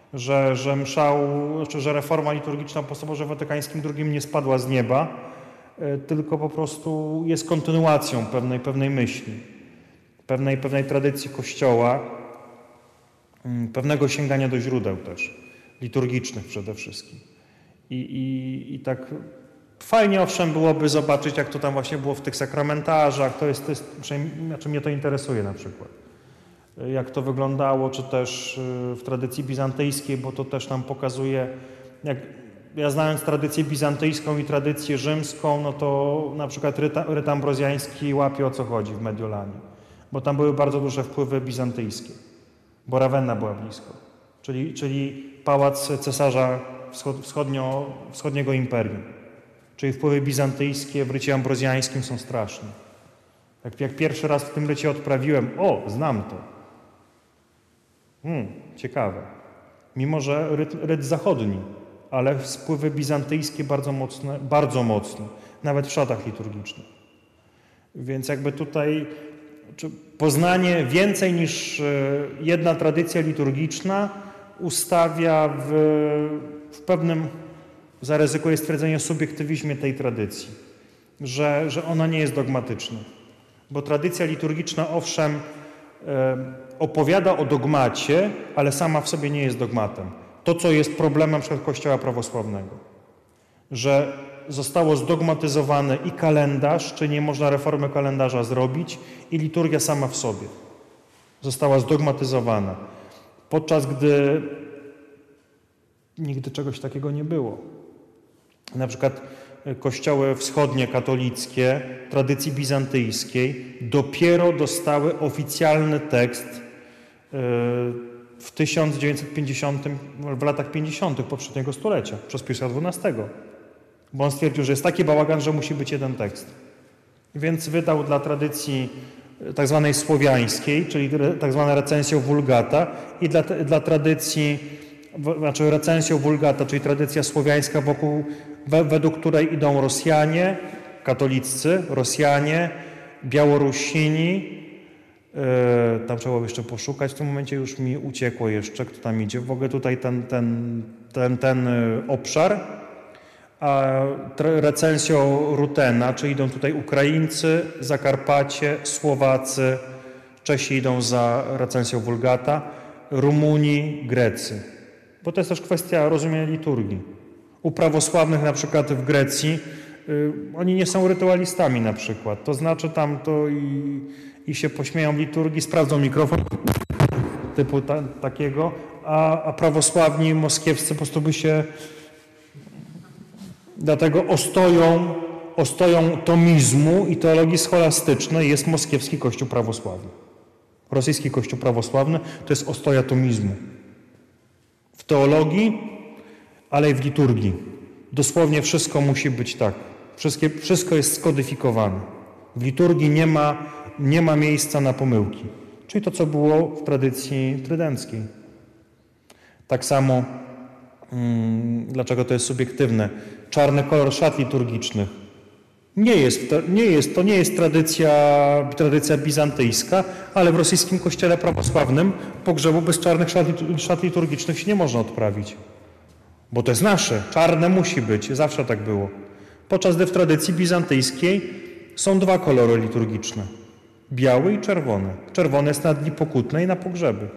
że reforma liturgiczna po Soborze Watykańskim II nie spadła z nieba, tylko po prostu jest kontynuacją pewnej myśli, pewnej tradycji Kościoła, pewnego sięgania do źródeł też, liturgicznych przede wszystkim. I tak fajnie owszem byłoby zobaczyć, jak to tam właśnie było w tych sakramentarzach, to jest znaczy mnie to interesuje na przykład. Jak to wyglądało, czy też w tradycji bizantyjskiej, bo to też nam pokazuje, jak ja znając tradycję bizantyjską i tradycję rzymską, no to na przykład ryt ambrozjański łapie, o co chodzi w Mediolanie. Bo tam były bardzo duże wpływy bizantyjskie, bo Rawenna była blisko, czyli pałac cesarza wschodniego imperium. Czyli wpływy bizantyjskie w rycie ambrozjańskim są straszne. Jak pierwszy raz w tym rycie odprawiłem, znam to. Ciekawe. Mimo że ryt zachodni, ale wpływy bizantyjskie bardzo mocne, nawet w szatach liturgicznych. Więc jakby tutaj poznanie więcej niż jedna tradycja liturgiczna ustawia w pewnym, zaryzykuję stwierdzenie, subiektywizmie tej tradycji, że ona nie jest dogmatyczna. Bo tradycja liturgiczna owszem opowiada o dogmacie, ale sama w sobie nie jest dogmatem. To, co jest problemem na przykład Kościoła prawosławnego, że zostało zdogmatyzowane i kalendarz, czy nie można reformy kalendarza zrobić, i liturgia sama w sobie została zdogmatyzowana, podczas gdy nigdy czegoś takiego nie było. Na przykład kościoły wschodnie katolickie tradycji bizantyjskiej dopiero dostały oficjalny tekst w 1950, w latach 50. poprzedniego stulecia, przez Piusa XII. Bo on stwierdził, że jest taki bałagan, że musi być jeden tekst. Więc wydał dla tradycji tak zwanej słowiańskiej, czyli tak zwana recensja vulgata, i dla tradycji, znaczy recensja vulgata, czyli tradycja słowiańska, według której idą Rosjanie, katoliccy, Rosjanie, Białorusini, tam trzeba jeszcze poszukać, w tym momencie już mi uciekło jeszcze, kto tam idzie, w ogóle tutaj ten obszar, a recensją Rutena, czyli idą tutaj Ukraińcy, Zakarpacie, Słowacy, Czesi idą za recensją Vulgata, Rumuni, Grecy. Bo to jest też kwestia rozumienia liturgii. U prawosławnych na przykład w Grecji oni nie są rytualistami na przykład. To znaczy tam to i się pośmieją w liturgii, sprawdzą mikrofon typu takiego, a prawosławni moskiewscy po prostu by się dlatego ostoją tomizmu i teologii scholastycznej jest moskiewski Kościół prawosławny. Rosyjski Kościół prawosławny to jest ostoja tomizmu. W teologii, ale i w liturgii. Dosłownie wszystko musi być tak. Wszystko jest skodyfikowane. W liturgii nie ma miejsca na pomyłki. Czyli to, co było w tradycji trydenckiej. Tak samo, dlaczego to jest subiektywne? Czarny kolor szat liturgicznych. To nie jest tradycja bizantyjska, ale w rosyjskim kościele prawosławnym pogrzebu bez czarnych szat liturgicznych się nie można odprawić. Bo to jest nasze. Czarne musi być. Zawsze tak było. Podczas gdy w tradycji bizantyjskiej są dwa kolory liturgiczne. Biały i czerwony. Czerwony jest na dni pokutne i na pogrzeby.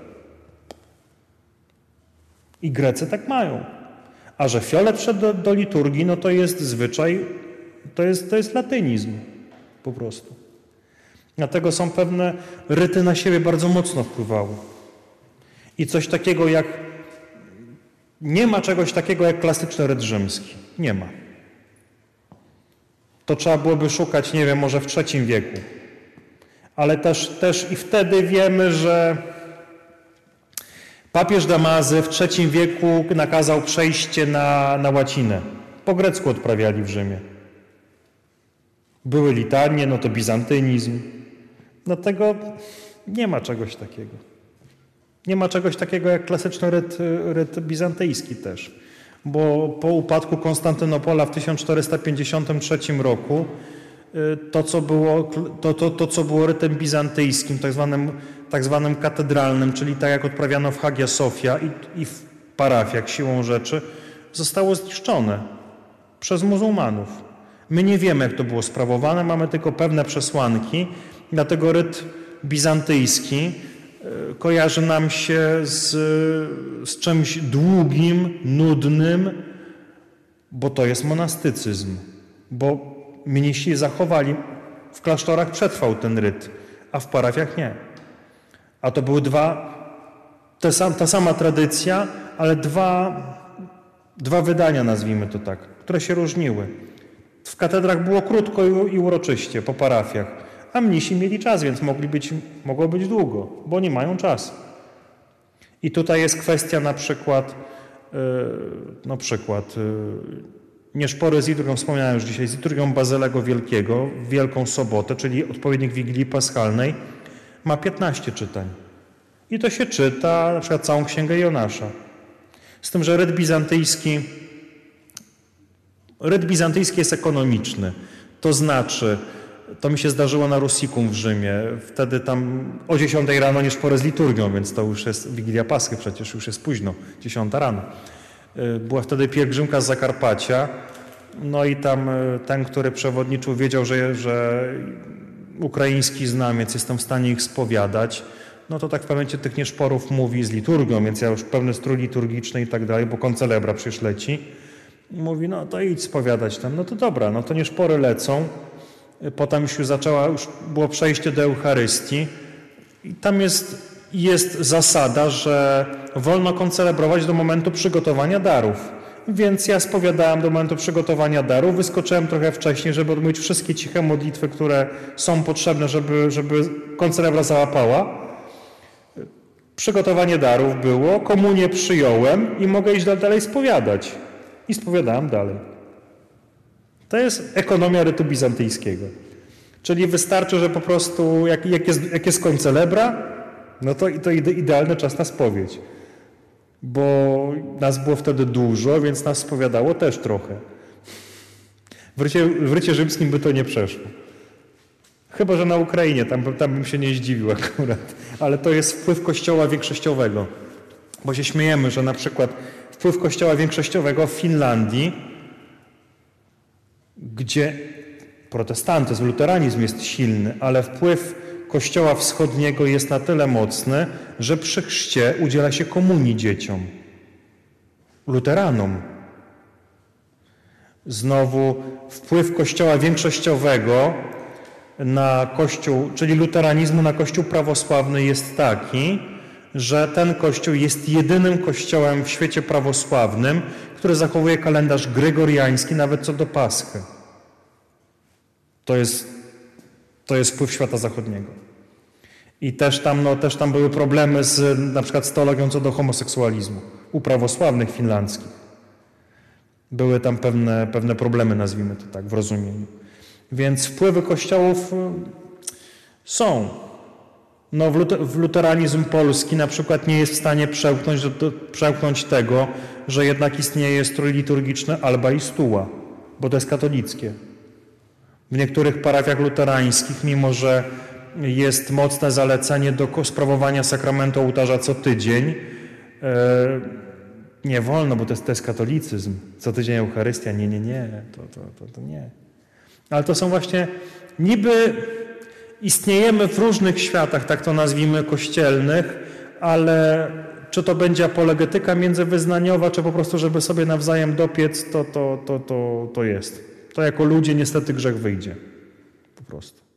I Grecy tak mają. A że fiolet wszedł do liturgii, no to jest zwyczaj, to jest latynizm po prostu. Dlatego są pewne ryty na siebie bardzo mocno wpływały. I coś takiego jak... Nie ma czegoś takiego jak klasyczny ryt rzymski. Nie ma. To trzeba byłoby szukać, nie wiem, może w III wieku. Ale też i wtedy wiemy, że papież Damazy w III wieku nakazał przejście na łacinę. Po grecku odprawiali w Rzymie. Były litanie, no to bizantynizm. Dlatego nie ma czegoś takiego. Nie ma czegoś takiego jak klasyczny ryt bizantyjski też. Bo po upadku Konstantynopola w 1453 roku to, co było rytem bizantyjskim, tak zwanym katedralnym, czyli tak jak odprawiano w Hagia Sofia i w parafiach siłą rzeczy, zostało zniszczone przez muzułmanów. My nie wiemy, jak to było sprawowane, mamy tylko pewne przesłanki, dlatego ryt bizantyjski kojarzy nam się z czymś długim, nudnym, bo to jest monastycyzm. Bo mnisi zachowali, w klasztorach przetrwał ten ryt, a w parafiach nie. A to były ta sama tradycja, ale 2 wydania, nazwijmy to tak, które się różniły. W katedrach było krótko i uroczyście, po parafiach, a mnisi mieli czas, więc mogło być długo, bo oni mają czas. I tutaj jest kwestia na przykład, nieszpory z liturgią, wspomniałem już dzisiaj, z liturgią Bazylego Wielkiego, w Wielką Sobotę, czyli odpowiednik Wigilii Paschalnej, ma 15 czytań. I to się czyta na przykład całą Księgę Jonasza. Z tym, że ryt bizantyjski jest ekonomiczny. To znaczy, to mi się zdarzyło na Rusikum w Rzymie. Wtedy tam o 10 rano nieszpory z liturgią, więc to już jest Wigilia Paschy, przecież już jest późno, 10 rano. Była wtedy pielgrzymka z Zakarpacia. No i tam ten, który przewodniczył, wiedział, że ukraiński znam, więc jestem w stanie ich spowiadać. No to tak w pamięci tych nieszporów mówi z liturgią, więc ja już pełny strój liturgiczny i tak dalej, bo koncelebra przecież leci. Mówi, no to idź spowiadać tam. No to dobra, no to nieszpory lecą. Potem już było przejście do Eucharystii. I tam jest zasada, że wolno koncelebrować do momentu przygotowania darów. Więc ja spowiadałem do momentu przygotowania darów, wyskoczyłem trochę wcześniej, żeby odmówić wszystkie ciche modlitwy, które są potrzebne, żeby koncelebra załapała. Przygotowanie darów było, komunię przyjąłem i mogę iść dalej spowiadać. I spowiadałem dalej. To jest ekonomia rytu bizantyjskiego. Czyli wystarczy, że po prostu jak jest koncelebra, no to idealny czas na spowiedź. Bo nas było wtedy dużo, więc nas spowiadało też trochę. W rycie rzymskim by to nie przeszło. Chyba że na Ukrainie, tam bym się nie zdziwił akurat. Ale to jest wpływ kościoła większościowego. Bo się śmiejemy, że na przykład wpływ kościoła większościowego w Finlandii, gdzie protestantyzm, luteranizm jest silny, ale wpływ kościoła wschodniego jest na tyle mocny, że przy chrzcie udziela się komunii dzieciom, luteranom. Znowu wpływ kościoła większościowego na kościół, czyli luteranizmu na kościół prawosławny jest taki, że ten kościół jest jedynym kościołem w świecie prawosławnym, który zachowuje kalendarz gregoriański nawet co do Paschy. To jest wpływ świata zachodniego. I też tam były problemy na przykład z teologią co do homoseksualizmu u prawosławnych finlandzkich. Były tam pewne problemy, nazwijmy to tak, w rozumieniu. Więc wpływy kościołów są. No, w luteranizm polski na przykład nie jest w stanie przełknąć tego, że jednak istnieje strój liturgiczny alba i stuła, bo to jest katolickie. W niektórych parafiach luterańskich, mimo że jest mocne zalecenie do sprawowania sakramentu ołtarza co tydzień, nie wolno, bo to jest katolicyzm. Co tydzień Eucharystia, nie, to nie. Ale to są właśnie, niby istniejemy w różnych światach, tak to nazwijmy, kościelnych, ale czy to będzie apologetyka międzywyznaniowa, czy po prostu, żeby sobie nawzajem dopiec, to jest. To jako ludzie niestety grzech wyjdzie. Po prostu.